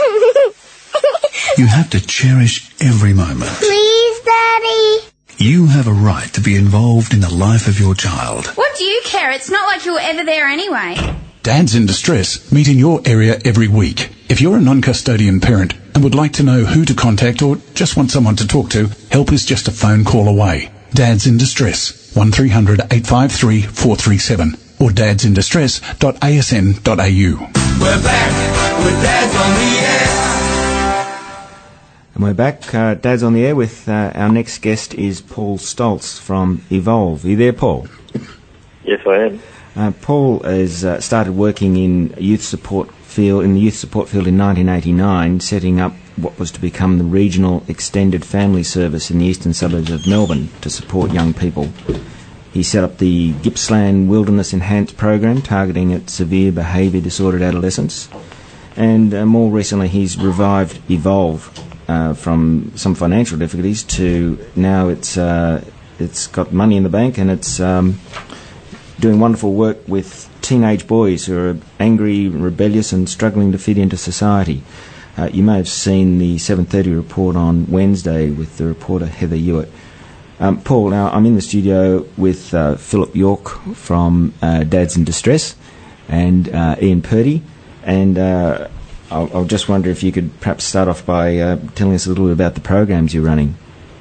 You have to cherish every moment. Please, Daddy. You have a right to be involved in the life of your child. What do you care? It's not like you were ever there anyway. Dads in Distress meet in your area every week. If you're a non-custodian parent and would like to know who to contact or just want someone to talk to, help is just a phone call away. Dads in Distress, one three hundred eight five three four three seven or dads in distress dot a s n dot a u. We're back with Dads on the Air. And we're back. Uh, Dad's on the air with uh, our next guest is Paul Stoltz from Evolve. Are you there, Paul? Yes, I am. Uh, Paul has uh, started working in youth support field in the youth support field in nineteen eighty-nine, setting up what was to become the regional extended family service in the eastern suburbs of Melbourne to support young people. He set up the Gippsland Wilderness Enhanced program targeting at severe behaviour disordered adolescents, and uh, more recently he's revived Evolve uh, from some financial difficulties to now it's uh, it's got money in the bank and it's um, doing wonderful work with teenage boys who are angry, rebellious and struggling to fit into society. Uh, you may have seen the seven thirty report on Wednesday with the reporter Heather Hewitt. Um, Paul, now I'm in the studio with uh, Philip York from uh, Dads in Distress and uh, Ian Purdy, and uh, I'll, I'll just wonder if you could perhaps start off by uh, telling us a little bit about the programs you're running.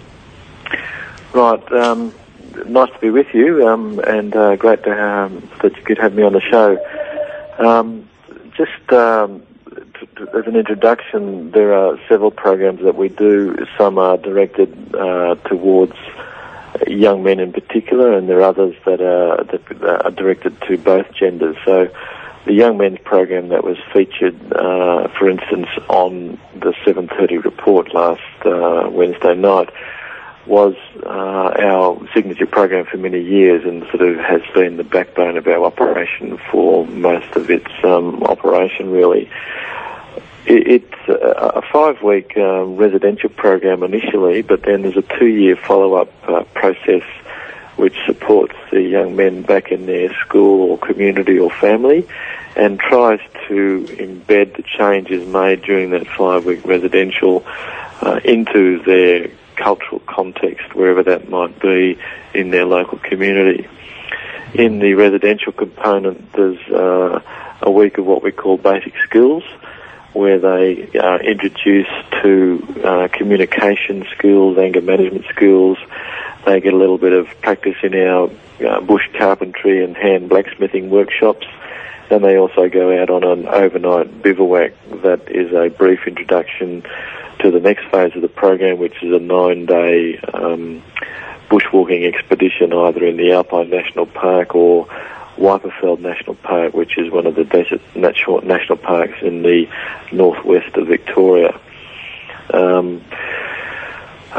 Right. Um, nice to be with you, um, and uh, great to um, that you could have me on the show. Um, just um, t- t- as an introduction, there are several programs that we do. Some are directed uh, towards young men in particular, and there are others that are, that are directed to both genders. So the young men's program that was featured, uh, for instance, on the seven thirty report last uh, Wednesday night was uh, our signature program for many years and sort of has been the backbone of our operation for most of its um, operation, really. It's a five-week um, residential program initially, but then there's a two-year follow-up uh, process which supports the young men back in their school or community or family and tries to embed the changes made during that five-week residential uh, into their cultural context, wherever that might be in their local community. In the residential component, there's uh, a week of what we call basic skills, where they are introduced to uh, communication skills, anger management skills. They get a little bit of practice in our uh, bush carpentry and hand blacksmithing workshops. And they also go out on an overnight bivouac that is a brief introduction to the next phase of the program, which is a nine-day um, bushwalking expedition either in the Alpine National Park or Wyperfeld National Park, which is one of the desert natural national parks in the northwest of Victoria. Um, uh,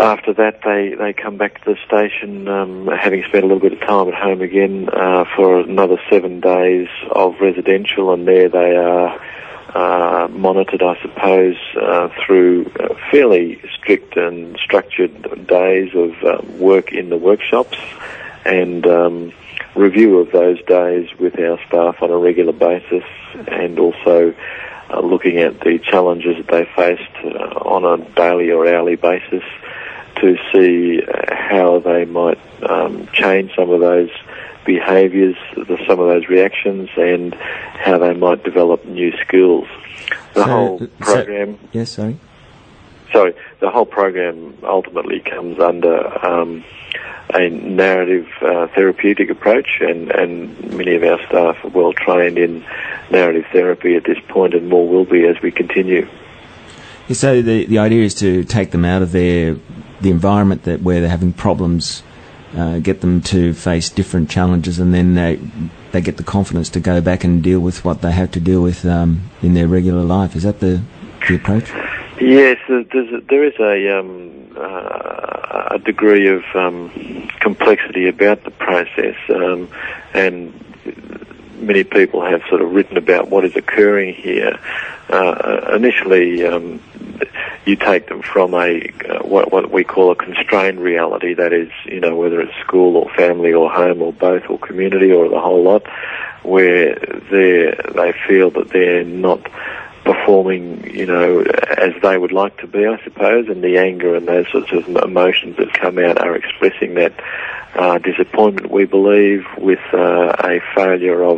after that, they, they come back to the station, um, having spent a little bit of time at home again uh, for another seven days of residential, and there they are uh, monitored, I suppose, uh, through uh, fairly strict and structured days of uh, work in the workshops, and um, review of those days with our staff on a regular basis, and also uh, looking at the challenges that they faced uh, on a daily or hourly basis to see uh, how they might um, change some of those behaviours, some of those reactions, and how they might develop new skills. The So- whole so- program... Yes, sorry. Sorry, the whole program ultimately comes under um, a narrative uh, therapeutic approach, and, and many of our staff are well trained in narrative therapy at this point, and more will be as we continue. Yeah, so the the idea is to take them out of their the environment that where they're having problems, uh, get them to face different challenges, and then they they get the confidence to go back and deal with what they have to deal with um, in their regular life. Is that the the approach? Yes, uh, there's a, there is a um, uh, a degree of um, complexity about the process, um, and many people have sort of written about what is occurring here. Uh, initially, um, you take them from a uh, what, what we call a constrained reality, that is, you know, whether it's school or family or home or both or community or the whole lot, where they they feel that they're not performing, you know, as they would like to be, I suppose, and the anger and those sorts of emotions that come out are expressing that uh, disappointment, we believe, with uh, a failure of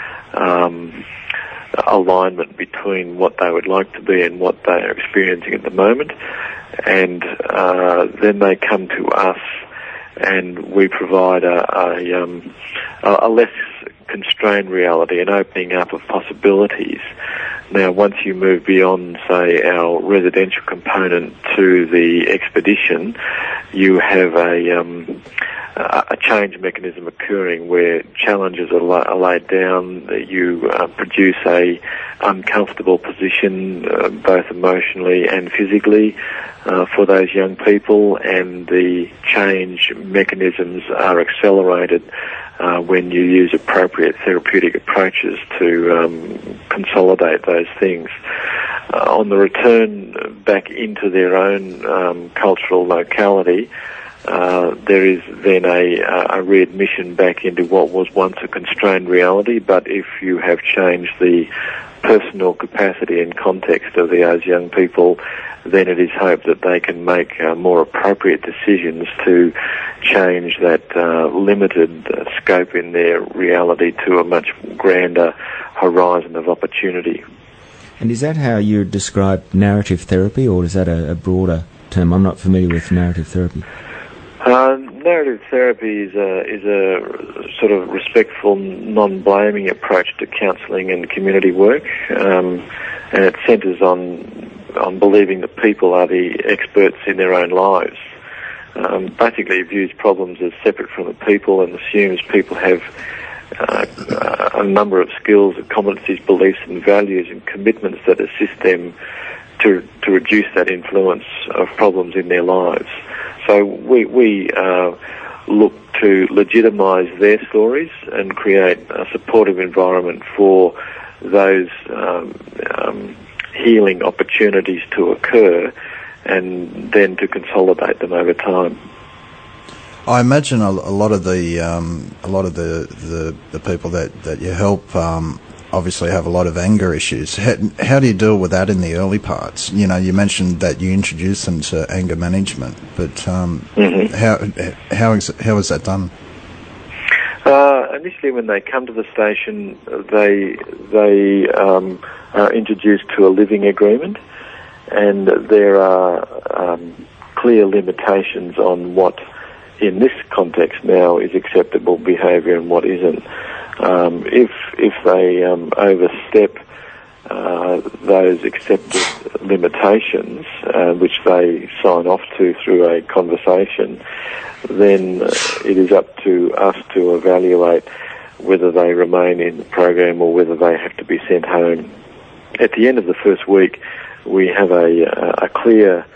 um, alignment between what they would like to be and what they are experiencing at the moment. And uh, then they come to us, and we provide a, a, um, a less constrained reality, an opening up of possibilities. Now, once you move beyond, say, our residential component to the expedition, you have a um, a change mechanism occurring where challenges are, la- are laid down, that you uh, produce a uncomfortable position, uh, both emotionally and physically, uh, for those young people, and the change mechanisms are accelerated Uh, when you use appropriate therapeutic approaches to um, consolidate those things. Uh, on the return back into their own um, cultural locality, uh, there is then a, a readmission back into what was once a constrained reality, but if you have changed the personal capacity and context of those young people, then it is hoped that they can make uh, more appropriate decisions to change that uh, limited uh, scope in their reality to a much grander horizon of opportunity. And is that how you describe narrative therapy, or is that a, a broader term? I'm not familiar with narrative therapy. Uh, narrative therapy is a, is a sort of respectful, non-blaming approach to counselling and community work, um, and it centres on on believing that people are the experts in their own lives. Um, basically views problems as separate from the people and assumes people have uh, a number of skills, competencies, beliefs and values and commitments that assist them to to reduce that influence of problems in their lives. So we, we uh, look to legitimise their stories and create a supportive environment for those um, um, healing opportunities to occur, and then to consolidate them over time. I imagine a, a lot of the um, a lot of the, the, the people that, that you help um, obviously have a lot of anger issues. How, how do you deal with that in the early parts? You know, you mentioned that you introduced them to anger management, but um, mm-hmm. how how is how is that done? Uh, initially, when they come to the station, they they um, are introduced to a living agreement, and there are um, clear limitations on what, in this context now, is acceptable behaviour and what isn't. Um, if if they um, overstep uh, those accepted limitations, uh, which they sign off to through a conversation, then uh, it is up to us to evaluate whether they remain in the program or whether they have to be sent home. At the end of the first week, we have a, a clear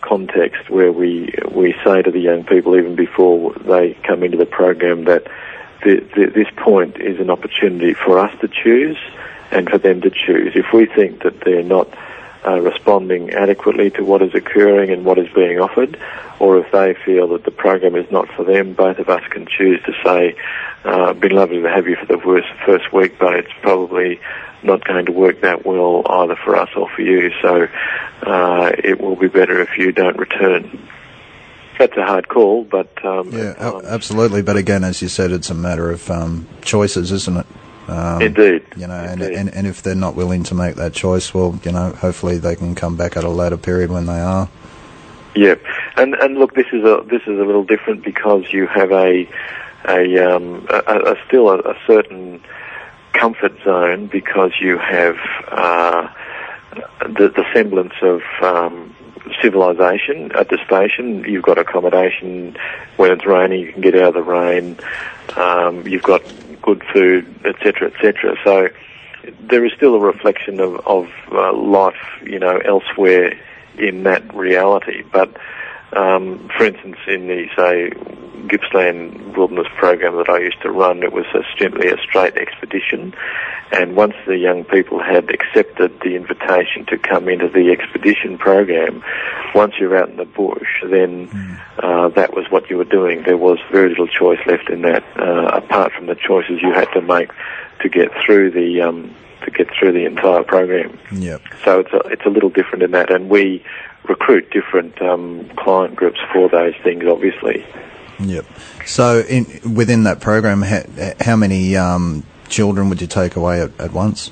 context where we we say to the young people, even before they come into the program, that the, the, this point is an opportunity for us to choose and for them to choose. If we think that they're not uh, responding adequately to what is occurring and what is being offered, or if they feel that the program is not for them, both of us can choose to say, uh, it'd be lovely to have you for the first, first week, but it's probably not going to work that well either for us or for you, so uh, it will be better if you don't return. That's a hard call, but... Um, yeah, um, absolutely, but again, as you said, it's a matter of um, choices, isn't it? Um, indeed. You know, and, indeed. and, and if they're not willing to make that choice, well, you know, hopefully they can come back at a later period when they are. Yeah, and and look, this is a this is a little different because you have a a um a, a still a, a certain comfort zone because you have uh, the the semblance of um, civilization at the station. You've got accommodation when it's raining. You can get out of the rain. Um, you've got good food, et cetera, et cetera. So there is still a reflection of, of uh, life, you know, elsewhere in that reality. But, um, for instance, in the, say, Gippsland Wilderness program that I used to run, it was a, simply a straight expedition. And once the young people had accepted the invitation to come into the expedition program, once you're out in the bush, then uh, that was what you were doing. There was very little choice left in that, uh, apart from the choices you had to make to get through the um, to get through the entire program. Yep. So it's a, it's a little different in that, and we recruit different um, client groups for those things, obviously. Yep. So in within that program, how, how many um, children would you take away at, at once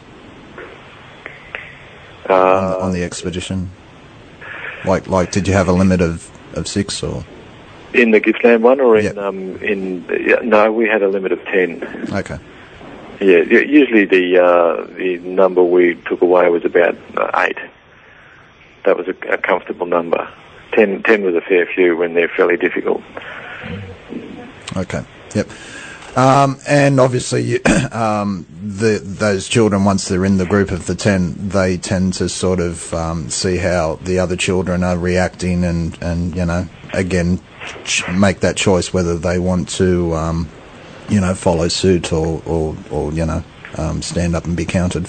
uh, on, the, on the expedition? Like, like, did you have a limit of, of six or? In the Gippsland one, or in Yep. um, in yeah, no, we had a limit of ten. Okay. Yeah, u- usually the uh, the number we took away was about uh, eight. That was a, a comfortable number. Ten, ten was a fair few when they're fairly difficult. Okay. Yep. Um, and obviously, you, um, the those children, once they're in the group of the ten, they tend to sort of um, see how the other children are reacting, and, and you know, again, ch- make that choice whether they want to, um, you know, follow suit or, or, or you know, um, stand up and be counted.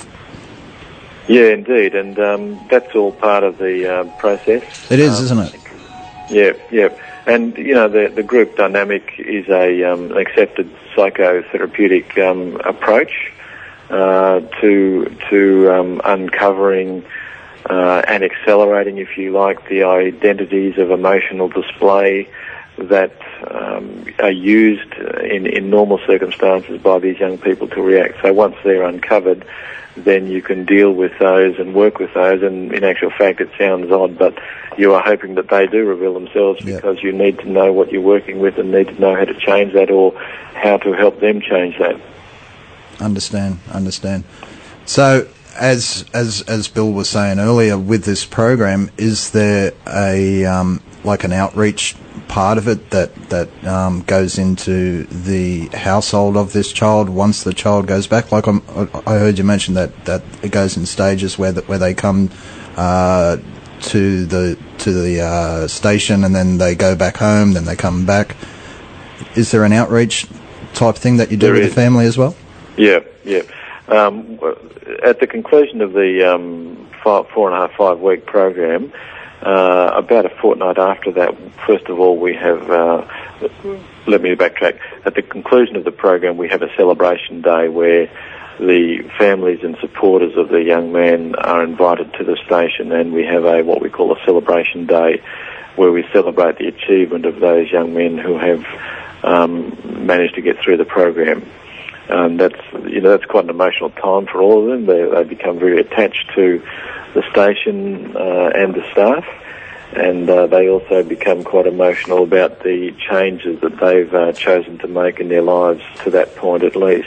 Yeah, indeed, and um, that's all part of the uh, process. It is, um, isn't it? Yeah, yeah. And, you know, the, the group dynamic is a, um, an accepted psychotherapeutic um, approach uh, to to um, uncovering uh, and accelerating, if you like, the identities of emotional display that um, are used in, in normal circumstances by these young people to react. So once they're uncovered, then you can deal with those and work with those. And in actual fact, it sounds odd, but you are hoping that they do reveal themselves Yep. because you need to know what you're working with and need to know how to change that or how to help them change that. Understand, understand. So, as as as Bill was saying earlier, with this program, is there a um, like an outreach part of it that that um, goes into the household of this child once the child goes back? Like I'm, I heard you mention that, that it goes in stages where that where they come uh, to the to the uh, station and then they go back home, then they come back. Is there an outreach type thing that you do There with is. the family as well? Yeah, yeah. Um, w- at the conclusion of the um, five, four and a half, five week program, uh, about a fortnight after that, first of all, we have, uh, let me backtrack. At the conclusion of the program, we have a celebration day where the families and supporters of the young man are invited to the station, and we have a what we call a celebration day where we celebrate the achievement of those young men who have um, managed to get through the program. Um, that's you know that's quite an emotional time for all of them. They, they become very attached to the station uh, and the staff, and uh, they also become quite emotional about the changes that they've uh, chosen to make in their lives to that point, at least.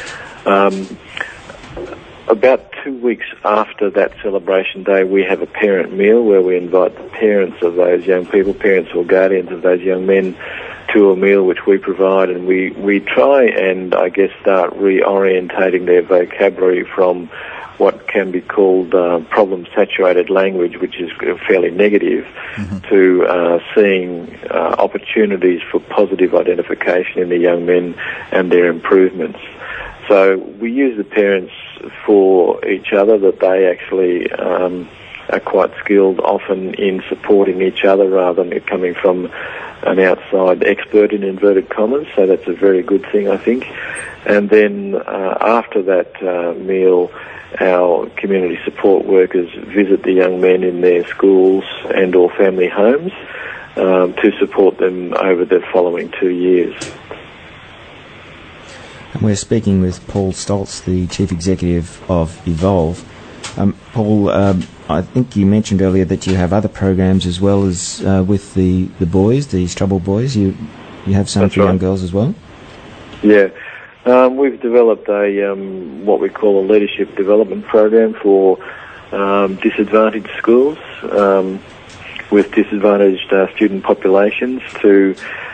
Um, about two weeks after that celebration day, we have a parent meal where we invite the parents of those young people, parents or guardians of those young men, to a meal which we provide, and we, we try and, I guess, start reorientating their vocabulary from what can be called uh, problem-saturated language, which is fairly negative, mm-hmm. to uh, seeing uh, opportunities for positive identification in the young men and their improvements. So we use the parents for each other, that they actually um, are quite skilled often in supporting each other rather than coming from an outside expert in inverted commas. So that's a very good thing, I think. And then uh, after that uh, meal, our community support workers visit the young men in their schools and or family homes um, to support them over the following two years. And we're speaking with Paul Stoltz, the Chief Executive of Evolve. Um, Paul, um, I think you mentioned earlier that you have other programs as well as uh, with the, the boys, the troubled boys. You you have some That's for right. young girls as well? Yeah. Um, we've developed a um, what we call a leadership development program for um, disadvantaged schools um, with disadvantaged uh, student populations to,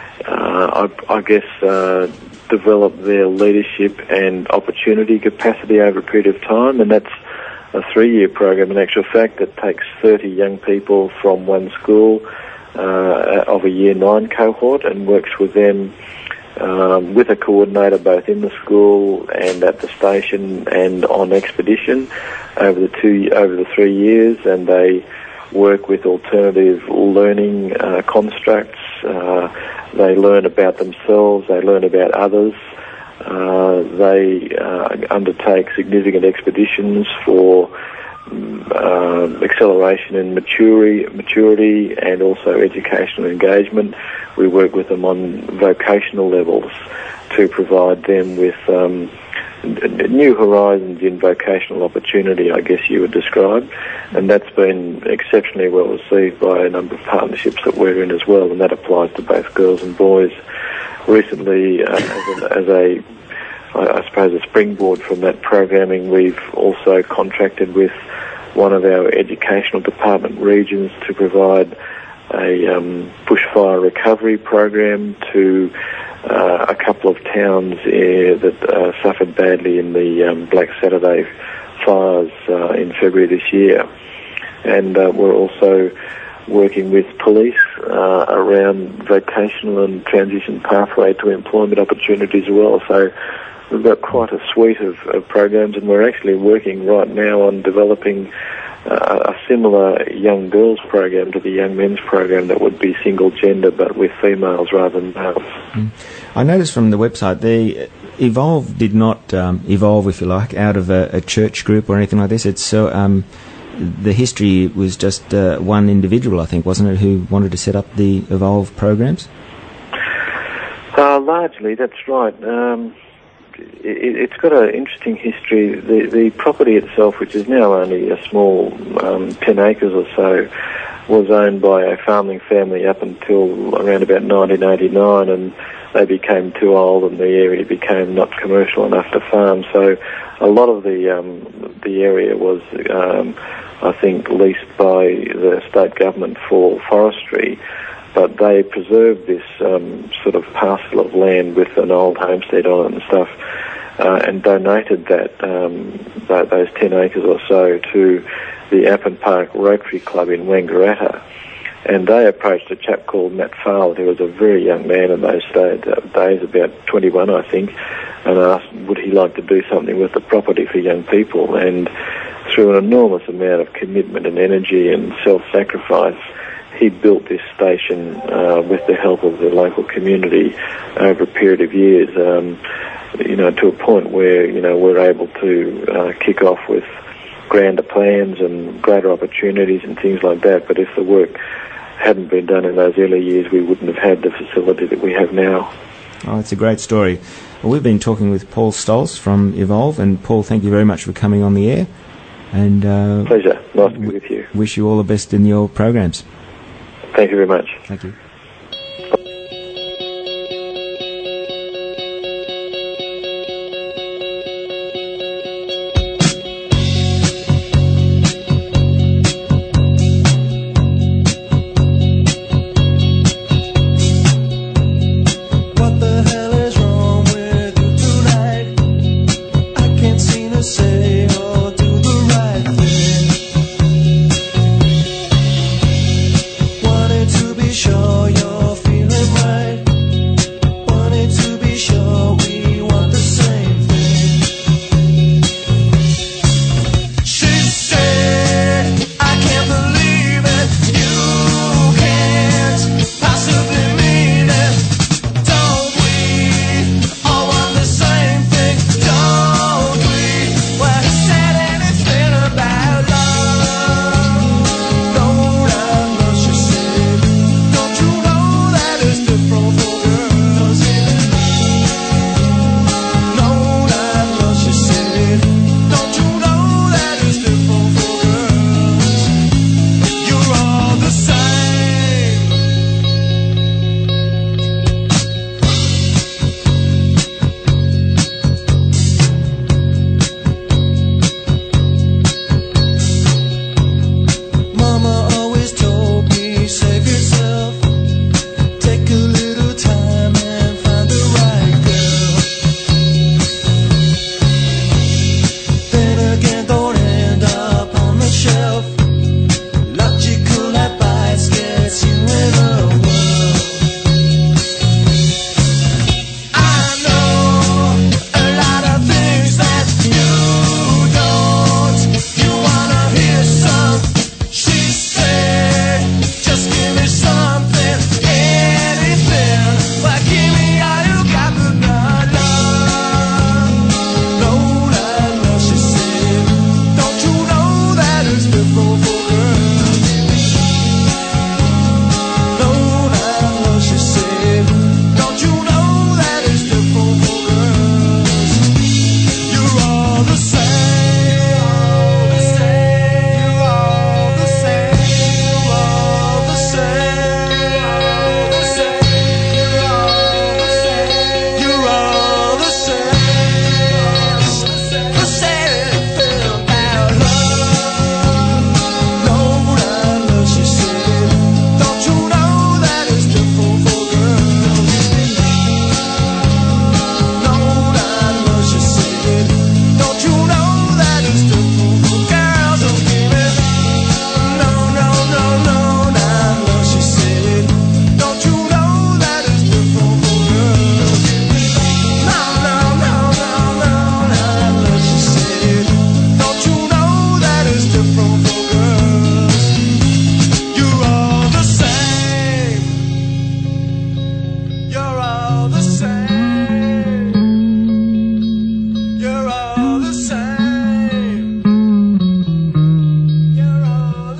uh, I, I guess, uh, develop their leadership and opportunity capacity over a period of time, and that's a three-year program. In actual fact, that takes thirty young people from one school uh, of a year nine cohort and works with them um, with a coordinator both in the school and at the station and on expedition over the two over the three years, and they work with alternative learning uh, constructs. Uh, they learn about themselves, they learn about others. Uh, they uh, undertake significant expeditions for um, uh, acceleration in maturity, maturity and also educational engagement. We work with them on vocational levels to provide them with um, new horizons in vocational opportunity, I guess you would describe, and that's been exceptionally well received by a number of partnerships that we're in as well, and that applies to both girls and boys. Recently, uh, as, a, as a, I suppose, a springboard from that programming, we've also contracted with one of our educational department regions to provide a um, bushfire recovery program to uh, a couple of towns uh, that uh, suffered badly in the um, Black Saturday fires uh, in February this year. And uh, we're also working with police uh, around vocational and transition pathway to employment opportunities as well. So we've got quite a suite of, of programs, and we're actually working right now on developing uh, a similar young girls program to the young men's program that would be single gender but with females rather than males. Mm. I noticed from the website the Evolve did not um, evolve, if you like, out of a, a church group or anything like this. It's so um, the history was just uh, one individual, I think, wasn't it, who wanted to set up the Evolve programs? Uh, largely, that's right. Um, it, it's got an interesting history. The, the property itself, which is now only a small um, ten acres or so, was owned by a farming family up until around about nineteen eighty-nine, and they became too old and the area became not commercial enough to farm. So a lot of the um, the area was, um, I think, leased by the state government for forestry, but they preserved this um, sort of parcel of land with an old homestead on it and stuff, uh, and donated that, um, that those ten acres or so to the Appin Park Rotary Club in Wangaratta. And they approached a chap called Matt Farley, who was a very young man in those days, about twenty-one, I think, and asked would he like to do something with the property for young people. And through an enormous amount of commitment and energy and self-sacrifice, he built this station uh, with the help of the local community over a period of years, um, you know, to a point where, you know, we're able to uh, kick off with grander plans and greater opportunities and things like that. But if the work hadn't been done in those early years, we wouldn't have had the facility that we have now. Oh, it's a great story. Well, we've been talking with Paul Stoltz from Evolve, and Paul, thank you very much for coming on the air. And uh, pleasure. Nice to be with you. Wish you all the best in your programs. Thank you very much. Thank you. Say or do the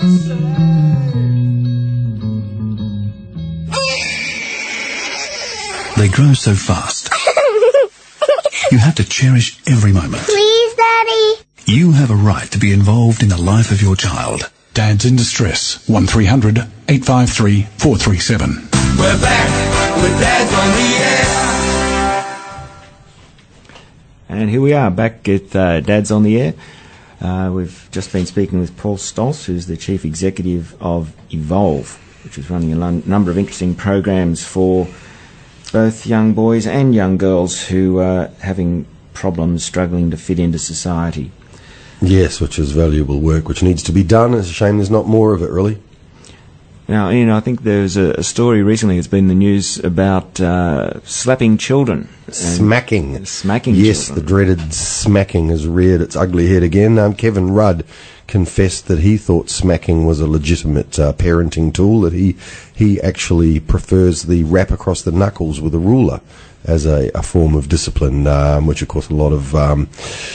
They grow so fast. You have to cherish every moment. Please, Daddy. You have a right to be involved in the life of your child. Dad's in Distress. one three hundred eight five three four three seven. We're back with Dad's on the air. And here we are, back at uh, Dad's on the Air. Uh, we've just been speaking with Paul Stolz, who's the Chief Executive of Evolve, which is running a l- number of interesting programs for both young boys and young girls who are having problems struggling to fit into society. Yes, which is valuable work, which needs to be done. It's a shame there's not more of it, really. Now, Ian, I think there's a, a story recently that's been in the news about uh, slapping children. Smacking. Smacking Yes, children. the dreaded smacking has reared its ugly head again. Um, Kevin Rudd confessed that he thought smacking was a legitimate uh, parenting tool, that he he actually prefers the rap across the knuckles with a ruler as a, a form of discipline, um, which, of course, a lot of... Um,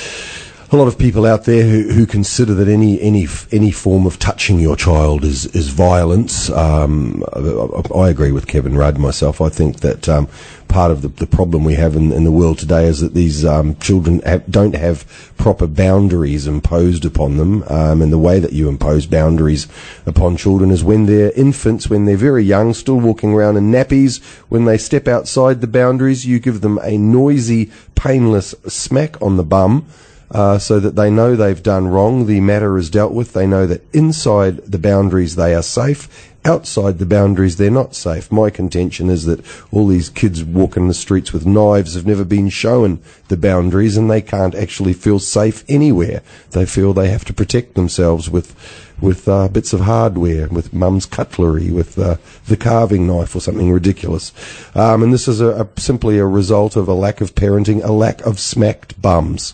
A lot of people out there who, who consider that any any any form of touching your child is is violence. Um, I, I agree with Kevin Rudd myself. I think that um, part of the, the problem we have in, in the world today is that these um, children have, don't have proper boundaries imposed upon them. Um, and the way that you impose boundaries upon children is when they're infants, when they're very young, still walking around in nappies. When they step outside the boundaries, you give them a noisy, painless smack on the bum. Uh, so that they know they've done wrong, the matter is dealt with, they know that inside the boundaries they are safe, outside the boundaries they're not safe. My contention is that all these kids walking the streets with knives have never been shown the boundaries, and they can't actually feel safe anywhere. They feel they have to protect themselves with with uh, bits of hardware, with mum's cutlery, with uh, the carving knife or something ridiculous. Um, and this is a, a, simply a result of a lack of parenting, a lack of smacked bums.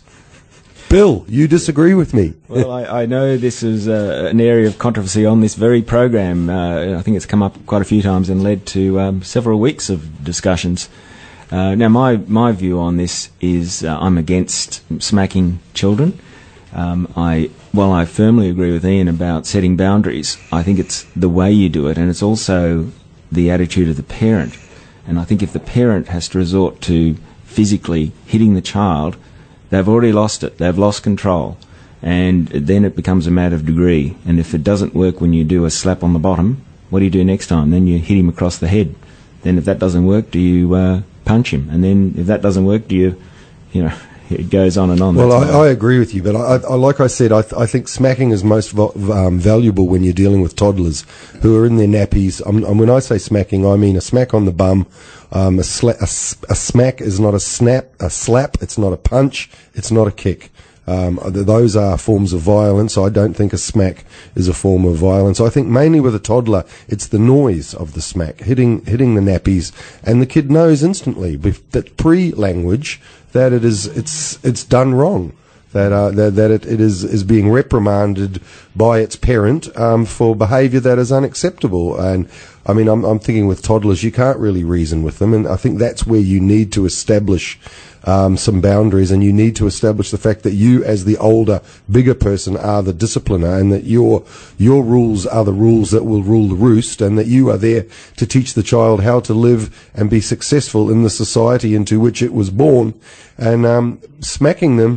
Bill, you disagree with me. Well, I, I know this is uh, an area of controversy on this very program. Uh, I think it's come up quite a few times and led to um, several weeks of discussions. Uh, now, my, my view on this is uh, I'm against smacking children. Um, I, while I firmly agree with Ian about setting boundaries, I think it's the way you do it, and it's also the attitude of the parent. And I think if the parent has to resort to physically hitting the child, they've already lost it. They've lost control. And then it becomes a matter of degree. And if it doesn't work when you do a slap on the bottom, what do you do next time? Then you hit him across the head. Then if that doesn't work, do you uh, punch him? And then if that doesn't work, do you, you know, it goes on and on. Well, I, I agree with you, but I, I, like I said, I, th- I think smacking is most vo- um, valuable when you're dealing with toddlers who are in their nappies. Um, and when I say smacking, I mean a smack on the bum. Um, a, sla- a, a smack is not a snap, a slap. It's not a punch. It's not a kick. Um, th- those are forms of violence. I don't think a smack is a form of violence. I think mainly with a toddler, it's the noise of the smack, hitting hitting the nappies, and the kid knows instantly, bef- that pre-language, that it is it's it's done wrong. That, uh, that that it, it is, is being reprimanded by its parent um, for behaviour that is unacceptable. And I mean, I'm, I'm thinking with toddlers, you can't really reason with them, and I think that's where you need to establish um, some boundaries, and you need to establish the fact that you, as the older, bigger person, are the discipliner, and that your your rules are the rules that will rule the roost, and that you are there to teach the child how to live and be successful in the society into which it was born. And um, smacking them,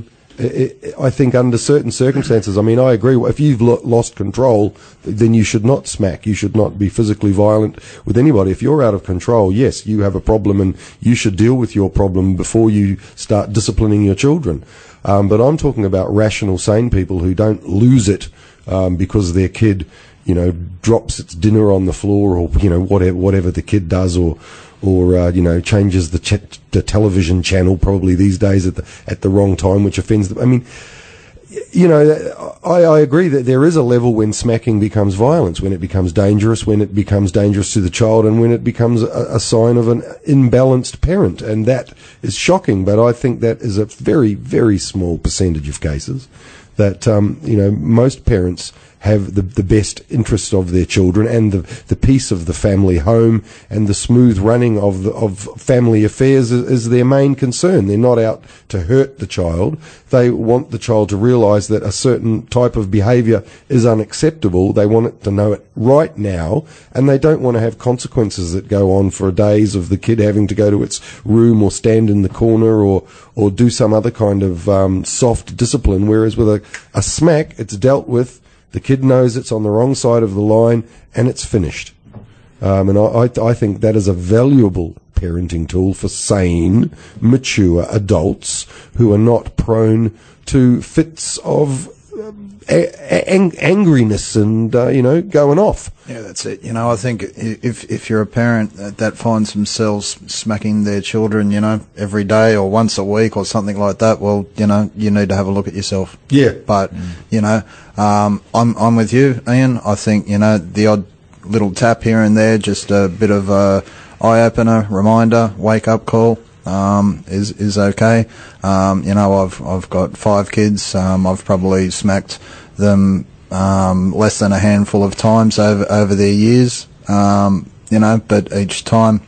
I think under certain circumstances, I mean, I agree. If you've lo- lost control, then you should not smack. You should not be physically violent with anybody. If you're out of control, yes, you have a problem, and you should deal with your problem before you start disciplining your children. Um, but I'm talking about rational, sane people who don't lose it um, because their kid, you know, drops its dinner on the floor, or, you know, whatever whatever the kid does, or or uh, you know, changes the, ch- the television channel probably these days at the at the wrong time, which offends them. I mean, you know, I, I agree that there is a level when smacking becomes violence, when it becomes dangerous, when it becomes dangerous to the child, and when it becomes a, a sign of an imbalanced parent, and that is shocking. But I think that is a very, very small percentage of cases. That um, you know, most parents have the, the best interests of their children and the, the peace of the family home and the smooth running of the, of family affairs is, is their main concern. They're not out to hurt the child. They want the child to realise that a certain type of behaviour is unacceptable. They want it to know it right now, and they don't want to have consequences that go on for days of the kid having to go to its room or stand in the corner or or do some other kind of um, soft discipline, whereas with a, a smack, it's dealt with. The kid knows it's on the wrong side of the line, and it's finished. Um, and I, I, I think that is a valuable parenting tool for sane, mature adults who are not prone to fits of um, a- ang- angriness and, uh, you know, going off. Yeah, that's it. You know, I think if if you're a parent that, that finds themselves smacking their children, you know, every day or once a week or something like that, well, you know, you need to have a look at yourself. Yeah. But, mm. you know, um, I'm I'm with you, Ian. I think, you know, the odd little tap here and there, just a bit of a eye-opener, reminder, wake-up call, um, is is okay. Um, you know, I've I've got five kids. Um, I've probably smacked them um, less than a handful of times over over their years. Um, you know, but each time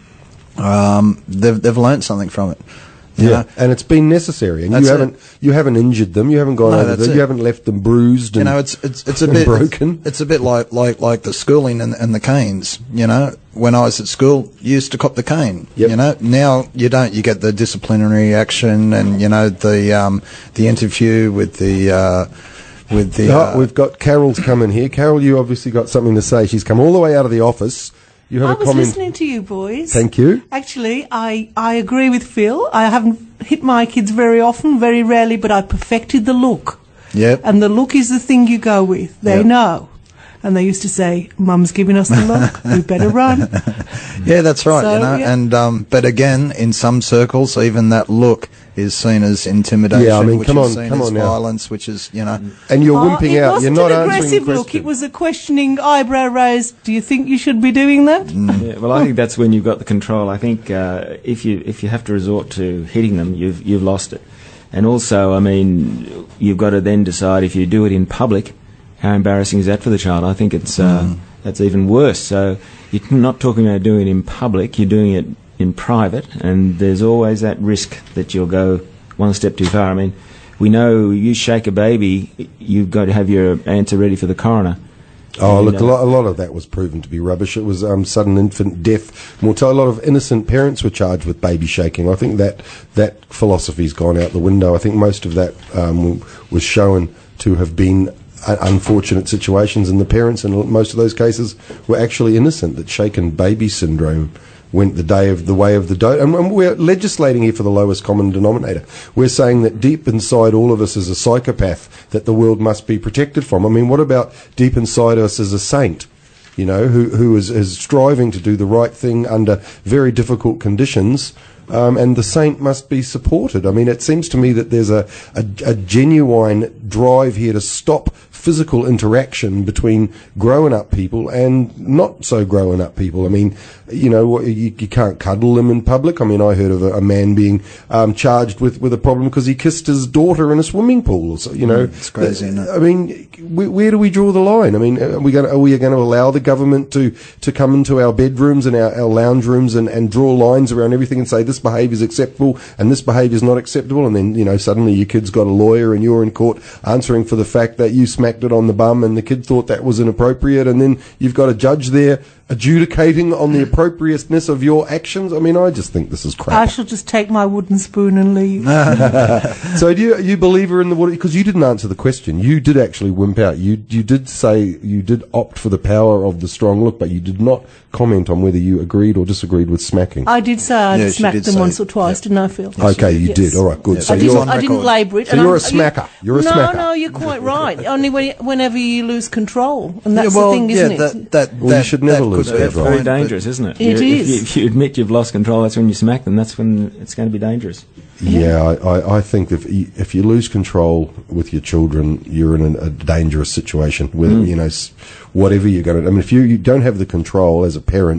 um, they've they've learnt something from it. You Yeah, know? and it's been necessary, and That's you haven't it. you haven't injured them, you haven't gone No, over that's them, it. you haven't left them bruised and You know, it's it's it's a and bit broken. It's, it's a bit like like like the schooling and, and the canes. You know, when I was at school, you used to cop the cane. Yep. You know, now you don't. You get the disciplinary action, and you know the um the interview with the uh, with the. Oh, Uh, we've got Carol's coming here. Carol, you obviously got something to say. She's come all the way out of the office. You have I a was comment. listening to you, boys. Thank you. Actually, I, I agree with Phil. I haven't hit my kids very often, very rarely, but I perfected the look. Yep. And the look is the thing you go with. They Yep. know. And they used to say, Mum's giving us the look, we better run. Yeah, that's right. So, you know, yeah. and um, but again, in some circles, even that look is seen as intimidation. Yeah, I mean, which come is on, seen come as on now. violence, which is you know. And you're Oh, wimping it out. You're wasn't not an answering the aggressive question. look. It was a questioning eyebrow raise. Do you think you should be doing that? Yeah, well, I think that's when you've got the control. I think uh, if you if you have to resort to hitting them, you've you've lost it. And also, I mean, you've got to then decide if you do it in public, how embarrassing is that for the child? I think it's uh, Mm. that's even worse. So you're not talking about doing it in public. You're doing it in private, and there's always that risk that you'll go one step too far. I mean, we know you shake a baby, you've got to have your answer ready for the coroner. Oh, And, look, a uh, lot, a lot of that was proven to be rubbish. It was um, sudden infant death. Mortality. A lot of innocent parents were charged with baby shaking. I think that that philosophy's gone out the window. I think most of that um, was shown to have been uh, unfortunate situations, and the parents in most of those cases were actually innocent. That shaken baby syndrome went the day of the way of the dodo. And, and we're legislating here for the lowest common denominator. We're saying that deep inside all of us is a psychopath that the world must be protected from. I mean, what about deep inside us as a saint? You know, who who is, is striving to do the right thing under very difficult conditions, um, and the saint must be supported. I mean, it seems to me that there's a, a, a genuine drive here to stop physical interaction between grown-up people and not so grown-up people. I mean, you know, what- you, you can't cuddle them in public. I mean, I heard of a, a man being um, charged with, with a problem because he kissed his daughter in a swimming pool. So, you know, It's crazy, isn't it? I mean, where, where do we draw the line? I mean, are we going to, are we going to allow the government to, to come into our bedrooms and our, our lounge rooms and, and draw lines around everything and say this behaviour is acceptable and this behaviour is not acceptable? And then, you know, suddenly your kid's got a lawyer and you're in court answering for the fact that you smacked it on the bum and the kid thought that was inappropriate, and then you've got a judge there adjudicating on the appropriateness of your actions. I mean, I just think this is I crap. shall just take my wooden spoon and leave. So do you, you believe her in the water? Because you didn't answer the question. You did actually wimp out. You you did say you did opt for the power of the strong look, but you did not comment on whether you agreed or disagreed with smacking. I did say I'd Yeah, she smacked did them say- once or twice, yeah. didn't I, Phil? Okay, you Yes. did. All right, good. Yeah, So I but you're, didn't, I on didn't record. labour it. So and you're I'm- a smacker. You're a no, smacker. No, you're quite right. Only when, whenever you lose control. And that's yeah, well, the thing, yeah, isn't it? that, that, Well, you that, should never that lose could be a control. Very point, but- dangerous, isn't it? It You- if is. you, if you admit you've lost control, that's when you smack them. That's when it's going to be dangerous. Yeah, I, I, I think if you, if you lose control with your children, you're in a, a dangerous situation. Whether you know, s- whatever you're going to. I mean, if you, you don't have the control as a parent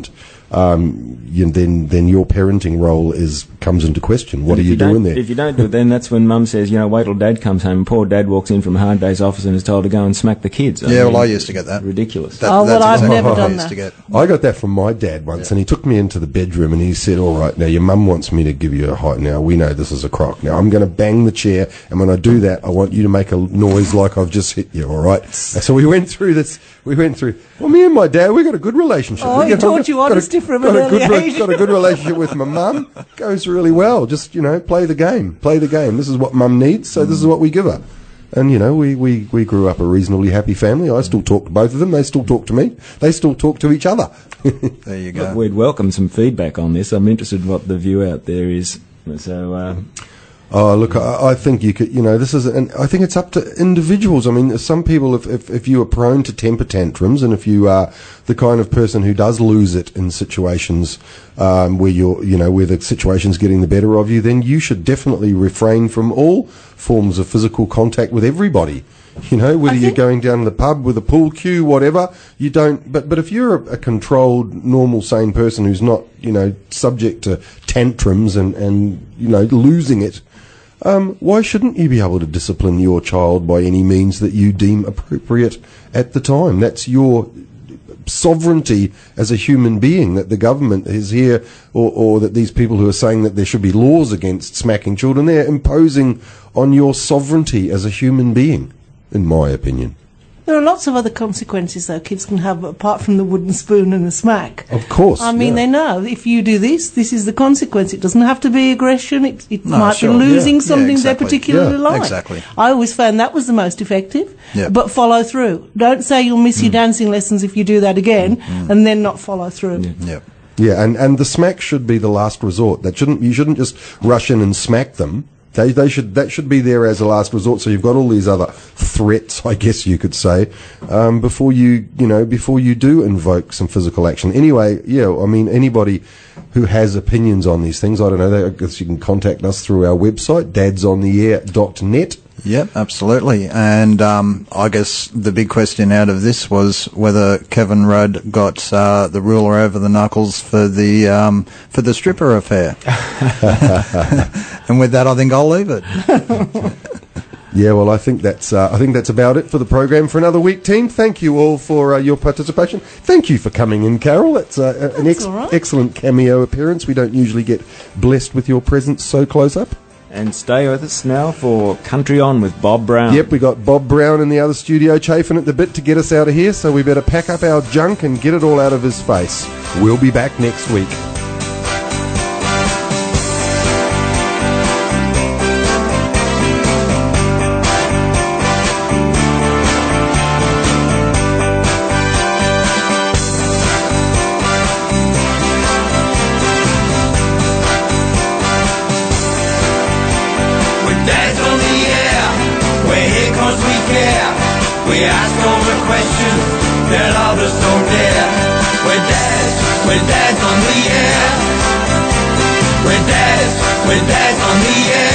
um, you, then then your parenting role is comes into question. What And are if you don't- doing there? If you don't do it, then that's when Mum says, you know, wait till Dad comes home. And poor Dad walks in from a hard day's office and is told to go and smack the kids. Yeah, well, I used to get that. Ridiculous. That- Oh, well, that's I've exactly never what I done used that. to get. I got that from my dad once, and he took me into the bedroom and he said, all right, now your mum wants me to give you a height. Now, we know this is a crock. Now, I'm going to bang the chair, and when I do that, I want you to make a noise like I've just hit you, all right? And so we went through this, we went through, well, me and my dad, we got a good relationship. Oh, We he get- taught you got a- honesty from got an a good early re- age. Got a good relationship with my mum. Goes really well. Just, you know, play the game. Play the game. This is what mum needs, so this is what we give her. And, you know, we, we, we grew up a reasonably happy family. I still talk to both of them. They still talk to me. They still talk to each other. There you Look, go. we'd welcome some feedback on this. I'm interested in what the view out there is. So, uh, Oh, look, I, I think you could, you know, this is, and I think it's up to individuals. I mean, some people, if, if, if you are prone to temper tantrums and if you are the kind of person who does lose it in situations, um, where you're, you know, where the situation's getting the better of you, then you should definitely refrain from all forms of physical contact with everybody. You know, whether you're going down to the pub with a pool cue, whatever, you don't, but, but if you're a, a controlled, normal, sane person who's not, you know, subject to tantrums and, and, you know, losing it, Um, why shouldn't you be able to discipline your child by any means that you deem appropriate at the time? That's your sovereignty as a human being, that the government is here, or, or that these people who are saying that there should be laws against smacking children, they're imposing on your sovereignty as a human being, in my opinion. There are lots of other consequences, though, kids can have apart from the wooden spoon and the smack. Of course. I mean, yeah. they know if you do this, this is the consequence. It doesn't have to be aggression. It, it No, might sure, be losing yeah. Yeah, something exactly. they particularly Yeah, like. exactly. I always found that was the most effective. Yeah. But follow through. Don't say you'll miss your dancing lessons if you do that again, and then not follow through. Yep. Yeah, and, and the smack should be the last resort. That shouldn't you shouldn't just rush in and smack them. They they should that should be there as a last resort. So you've got all these other threats, I guess you could say, um, before you you know before you do invoke some physical action. Anyway, yeah, I mean anybody who has opinions on these things, I don't know. I guess you can contact us through our website, dads on the air dot net. Yep, absolutely. And um, I guess the big question out of this was whether Kevin Rudd got uh, the ruler over the knuckles for the um, for the stripper affair. And with that, I think I'll leave it. Yeah, well, I think that's uh, I think that's about it for the program for another week, team. Thank you all for uh, your participation. Thank you for coming in, Carol. That's uh, an ex- all right. excellent cameo appearance. We don't usually get blessed with your presence so close up. and stay with us now for Country On with Bob Brown. Yep, we got Bob Brown in the other studio chafing at the bit to get us out of here, so we better pack up our junk and get it all out of his face. We'll be back next week. Dad's on the air, we're here 'cause we care. We ask all the questions that others don't dare. We're dads, we're dads on the air. We're dads, we're dads on the air.